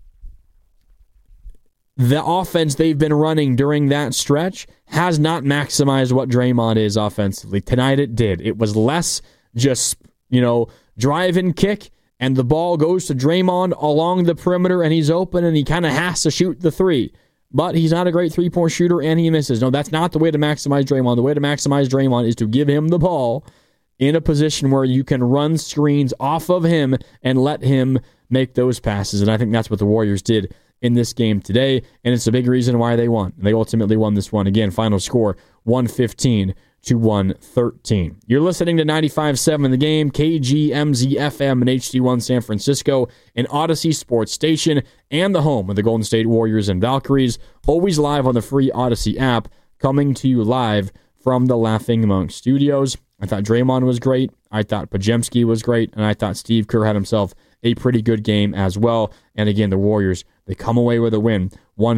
offense they've been running during that stretch has not maximized what Draymond is offensively. Tonight it did. It was less just, drive and kick, and the ball goes to Draymond along the perimeter, and he's open, and he kind of has to shoot the three. But he's not a great three-point shooter, and he misses. No, that's not the way to maximize Draymond. The way to maximize Draymond is to give him the ball in a position where you can run screens off of him and let him make those passes. And I think that's what the Warriors did in this game today, and it's a big reason why they won. They ultimately won this one. Again, final score 115-113. You're listening to 95.7 The Game, KGMZ-FM and HD1 San Francisco, an Odyssey sports station, and the home of the Golden State Warriors and Valkyries, always live on the free Odyssey app, coming to you live from the Laughing Monk Studios. I thought Draymond was great, I thought Podziemski was great, and I thought Steve Kerr had himself a pretty good game as well. And again, the Warriors, they come away with a win,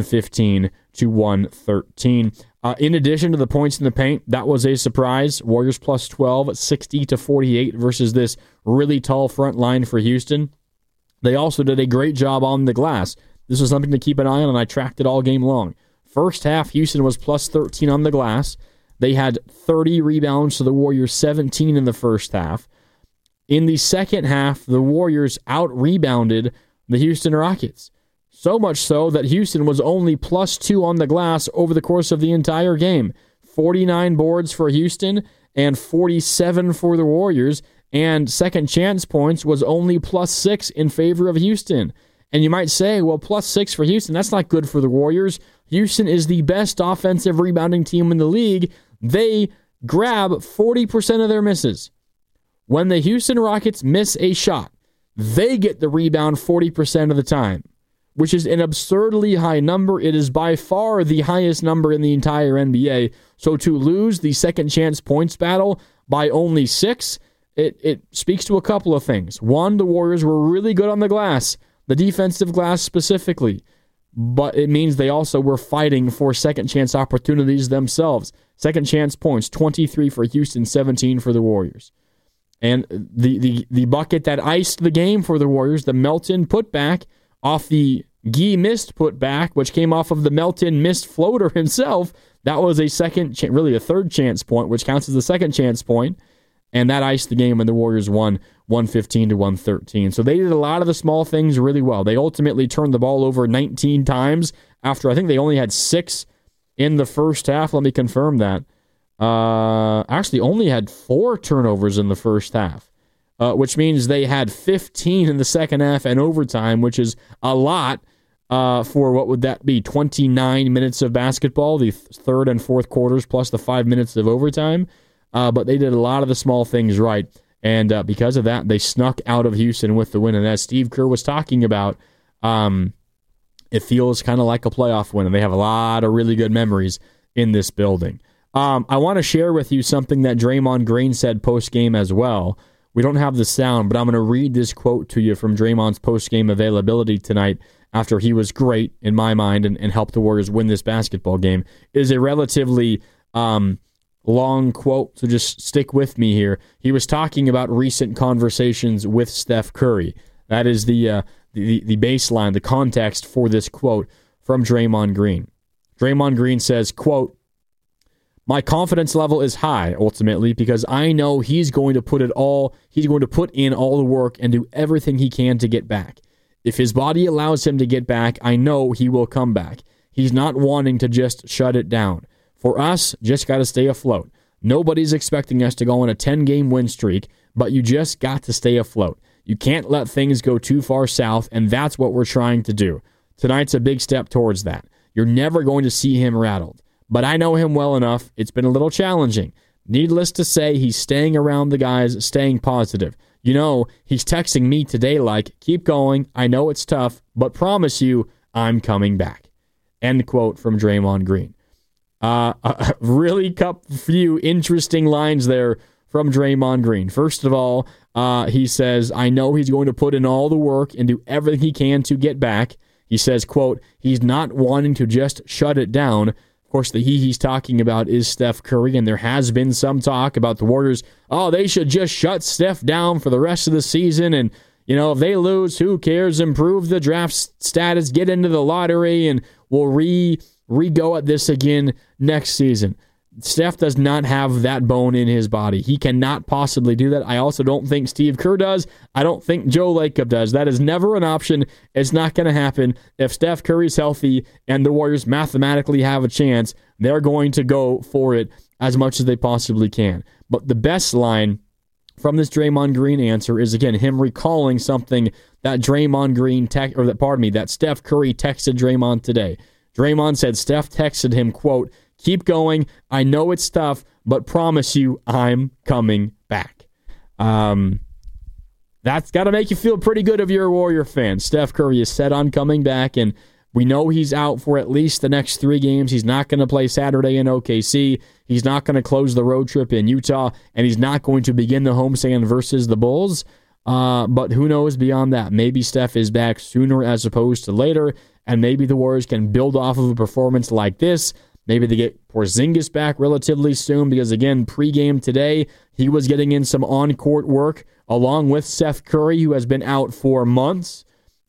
115-113. In addition to the points in the paint, that was a surprise. Warriors plus 12, 60-48 versus this really tall front line for Houston. They also did a great job on the glass. This was something to keep an eye on, and I tracked it all game long. First half, Houston was plus 13 on the glass. They had 30 rebounds to the Warriors' 17 in the first half. In the second half, the Warriors out-rebounded the Houston Rockets. So much so that Houston was only plus 2 on the glass over the course of the entire game. 49 boards for Houston and 47 for the Warriors, and second chance points was only plus 6 in favor of Houston. And you might say, well, plus 6 for Houston, that's not good for the Warriors. Houston is the best offensive rebounding team in the league. They grab 40% of their misses. When the Houston Rockets miss a shot, they get the rebound 40% of the time, which is an absurdly high number. It is by far the highest number in the entire NBA. So to lose the second chance points battle by only 6, it speaks to a couple of things. One, the Warriors were really good on the glass, the defensive glass specifically, but it means they also were fighting for second chance opportunities themselves. Second chance points, 23 for Houston, 17 for the Warriors. And the bucket that iced the game for the Warriors, the Melton putback off the Gee missed putback, which came off of the Melton missed floater himself, that was a third chance point, which counts as the second chance point. And that iced the game, and the Warriors won 115-113. So they did a lot of the small things really well. They ultimately turned the ball over 19 times after I think they only had 6 in the first half. Let me confirm that. Actually only had 4 turnovers in the first half, which means they had 15 in the second half and overtime, which is a lot for what would that be, 29 minutes of basketball, the third and fourth quarters plus the 5 minutes of overtime. But they did a lot of the small things right, and because of that, they snuck out of Houston with the win. And as Steve Kerr was talking about, it feels kind of like a playoff win, and they have a lot of really good memories in this building. I want to share with you something that Draymond Green said post-game as well. We don't have the sound, but I'm going to read this quote to you from Draymond's post-game availability tonight after he was great, in my mind, and helped the Warriors win this basketball game. It is a relatively long quote, so just stick with me here. He was talking about recent conversations with Steph Curry. That is the baseline, the context for this quote from Draymond Green. Draymond Green says, quote, "My confidence level is high, ultimately, because I know he's going to put in all the work and do everything he can to get back. If his body allows him to get back, I know he will come back. He's not wanting to just shut it down. For us, just got to stay afloat. Nobody's expecting us to go on a 10-game win streak, but you just got to stay afloat. You can't let things go too far south, and that's what we're trying to do. Tonight's a big step towards that. You're never going to see him rattled. But I know him well enough. It's been a little challenging. Needless to say, he's staying around the guys, staying positive. You know, he's texting me today like, keep going. I know it's tough, but promise you, I'm coming back." end quote from Draymond Green. A really few interesting lines there from Draymond Green. First of all, he says, I know he's going to put in all the work and do everything he can to get back. He says, quote, he's not wanting to just shut it down. Of course, the he's talking about is Steph Curry, and there has been some talk about the Warriors. Oh, they should just shut Steph down for the rest of the season, and, you know, if they lose, who cares? Improve the draft status, get into the lottery, and we'll re-go at this again next season. Steph does not have that bone in his body. He cannot possibly do that. I also don't think Steve Kerr does. I don't think Joe Lacob does. That is never an option. It's not going to happen. If Steph Curry's healthy and the Warriors mathematically have a chance, they're going to go for it as much as they possibly can. But the best line from this Draymond Green answer is, again, him recalling something that that Steph Curry texted Draymond today. Draymond said Steph texted him, quote, keep going. I know it's tough, but promise you I'm coming back. That's got to make you feel pretty good if you're a Warrior fan. Steph Curry is set on coming back, and we know he's out for at least the next 3 games. He's not going to play Saturday in OKC. He's not going to close the road trip in Utah, and he's not going to begin the homestand versus the Bulls. But who knows beyond that? Maybe Steph is back sooner as opposed to later, and maybe the Warriors can build off of a performance like this. Maybe they get Porzingis back relatively soon because, again, pregame today, he was getting in some on-court work along with Seth Curry, who has been out for months.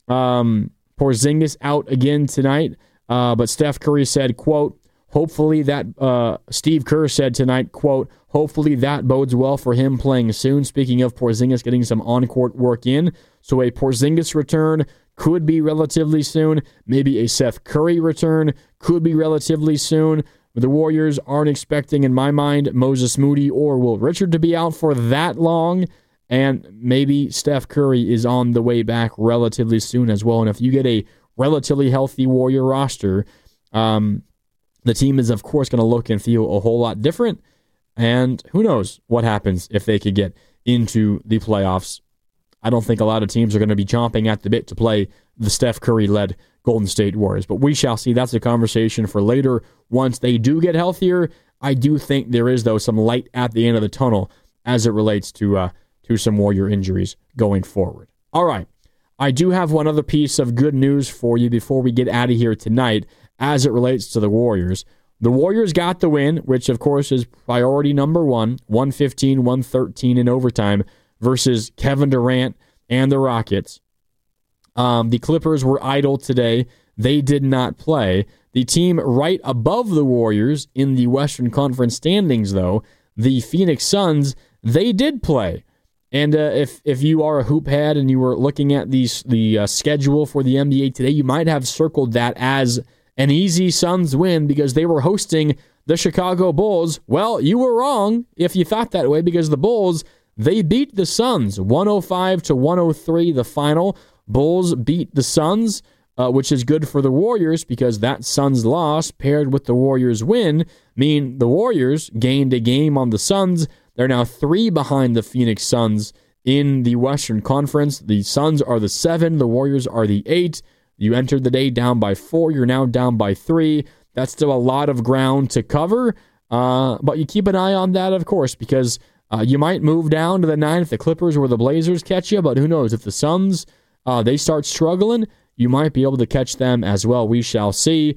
Porzingis out again tonight, but Steph Curry said, quote, hopefully that, Steve Kerr said tonight, quote, hopefully that bodes well for him playing soon. Speaking of Porzingis getting some on-court work in, so a Porzingis return could be relatively soon. Maybe a Seth Curry return could be relatively soon. But the Warriors aren't expecting, in my mind, Moses Moody or Will Richard to be out for that long. And maybe Steph Curry is on the way back relatively soon as well. And if you get a relatively healthy Warrior roster, the team is, of course, going to look and feel a whole lot different. And who knows what happens if they could get into the playoffs. I don't think a lot of teams are going to be chomping at the bit to play the Steph Curry-led Golden State Warriors. But we shall see. That's a conversation for later. Once they do get healthier, I do think there is, though, some light at the end of the tunnel as it relates to some Warrior injuries going forward. All right. I do have one other piece of good news for you before we get out of here tonight as it relates to the Warriors. The Warriors got the win, which, of course, is priority number 1, 115-113 in overtime, versus Kevin Durant and the Rockets. The Clippers were idle today. They did not play. The team right above the Warriors in the Western Conference standings, though, the Phoenix Suns, they did play. And if you are a hoop head and you were looking at the schedule for the NBA today, you might have circled that as an easy Suns win because they were hosting the Chicago Bulls. Well, you were wrong if you thought that way, because the Bulls, they beat the Suns 105-103 the final. Bulls beat the Suns, which is good for the Warriors because that Suns loss paired with the Warriors win mean the Warriors gained a game on the Suns. They're now 3 behind the Phoenix Suns in the Western Conference. The Suns are the 7, the Warriors are the 8. You entered the day down by 4, you're now down by 3. That's still a lot of ground to cover, but you keep an eye on that, of course, because you might move down to the 9 if the Clippers or the Blazers catch you, but who knows? If the Suns, they start struggling, you might be able to catch them as well. We shall see.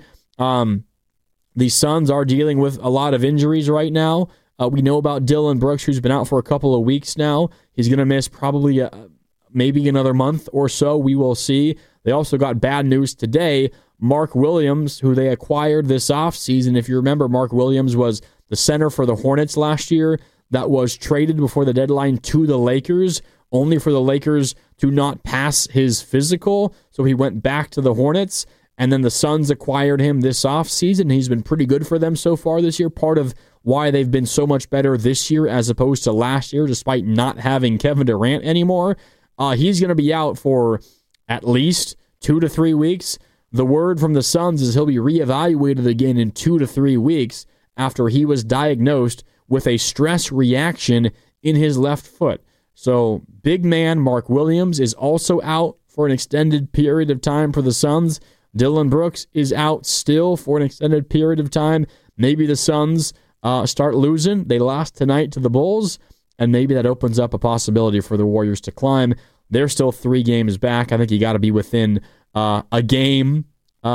The Suns are dealing with a lot of injuries right now. We know about Dillon Brooks, who's been out for a couple of weeks now. He's going to miss probably maybe another month or so. We will see. They also got bad news today. Mark Williams, who they acquired this offseason. If you remember, Mark Williams was the center for the Hornets last year that was traded before the deadline to the Lakers, only for the Lakers to not pass his physical. So he went back to the Hornets, and then the Suns acquired him this offseason. He's been pretty good for them so far this year. Part of why they've been so much better this year as opposed to last year, despite not having Kevin Durant anymore. He's going to be out for at least 2 to 3 weeks. The word from the Suns is he'll be reevaluated again in 2 to 3 weeks after he was diagnosed with a stress reaction in his left foot. So big man Mark Williams is also out for an extended period of time for the Suns. Dillon Brooks is out still for an extended period of time. Maybe the Suns start losing. They lost tonight to the Bulls, and maybe that opens up a possibility for the Warriors to climb. They're still 3 games back. I think you got to be within a game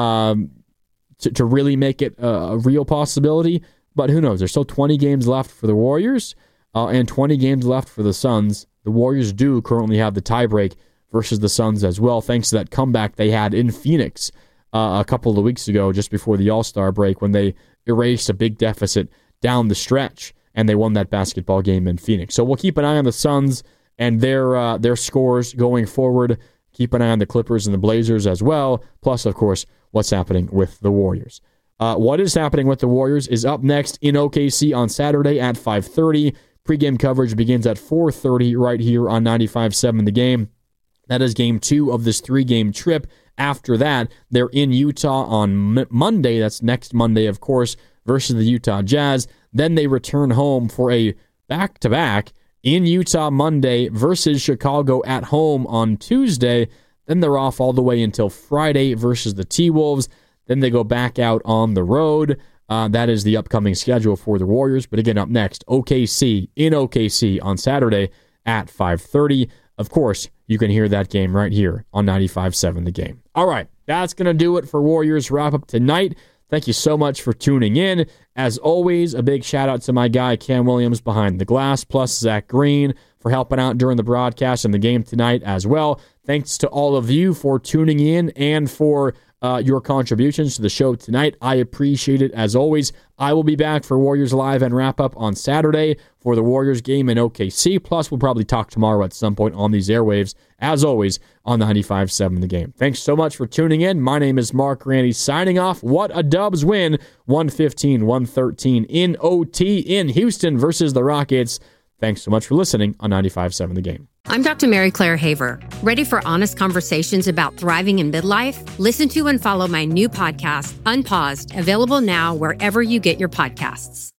to really make it a real possibility. But who knows? There's still 20 games left for the Warriors and 20 games left for the Suns. The Warriors do currently have the tiebreak versus the Suns as well, thanks to that comeback they had in Phoenix a couple of weeks ago, just before the All-Star break, when they erased a big deficit down the stretch, and they won that basketball game in Phoenix. So we'll keep an eye on the Suns and their scores going forward. Keep an eye on the Clippers and the Blazers as well, plus, of course, what's happening with the Warriors. What is happening with the Warriors is up next in OKC on Saturday at 5:30. Pre-game coverage begins at 4:30 right here on 95.7 The Game. That is game 2 of this 3-game trip. After that, they're in Utah on Monday. That's next Monday, of course, versus the Utah Jazz. Then they return home for a back-to-back in Utah Monday versus Chicago at home on Tuesday. Then they're off all the way until Friday versus the T-Wolves. Then they go back out on the road. That is the upcoming schedule for the Warriors. But again, up next, OKC in OKC on Saturday at 5:30. Of course, you can hear that game right here on 95.7 The Game. All right, that's going to do it for Warriors Wrap-Up tonight. Thank you so much for tuning in. As always, a big shout-out to my guy, Cam Williams, behind the glass, plus Zach Green for helping out during the broadcast and the game tonight as well. Thanks to all of you for tuning in and for your contributions to the show tonight. I appreciate it as always. I will be back for Warriors Live and Wrap-Up on Saturday for the Warriors game in OKC. Plus, we'll probably talk tomorrow at some point on these airwaves, as always, on 95.7 The Game. Thanks so much for tuning in. My name is Mark Randy, signing off. What a Dubs win, 115-113 in OT in Houston versus the Rockets. Thanks so much for listening on 95.7 The Game. I'm Dr. Mary Claire Haver. Ready for honest conversations about thriving in midlife? Listen to and follow my new podcast, Unpaused, available now wherever you get your podcasts.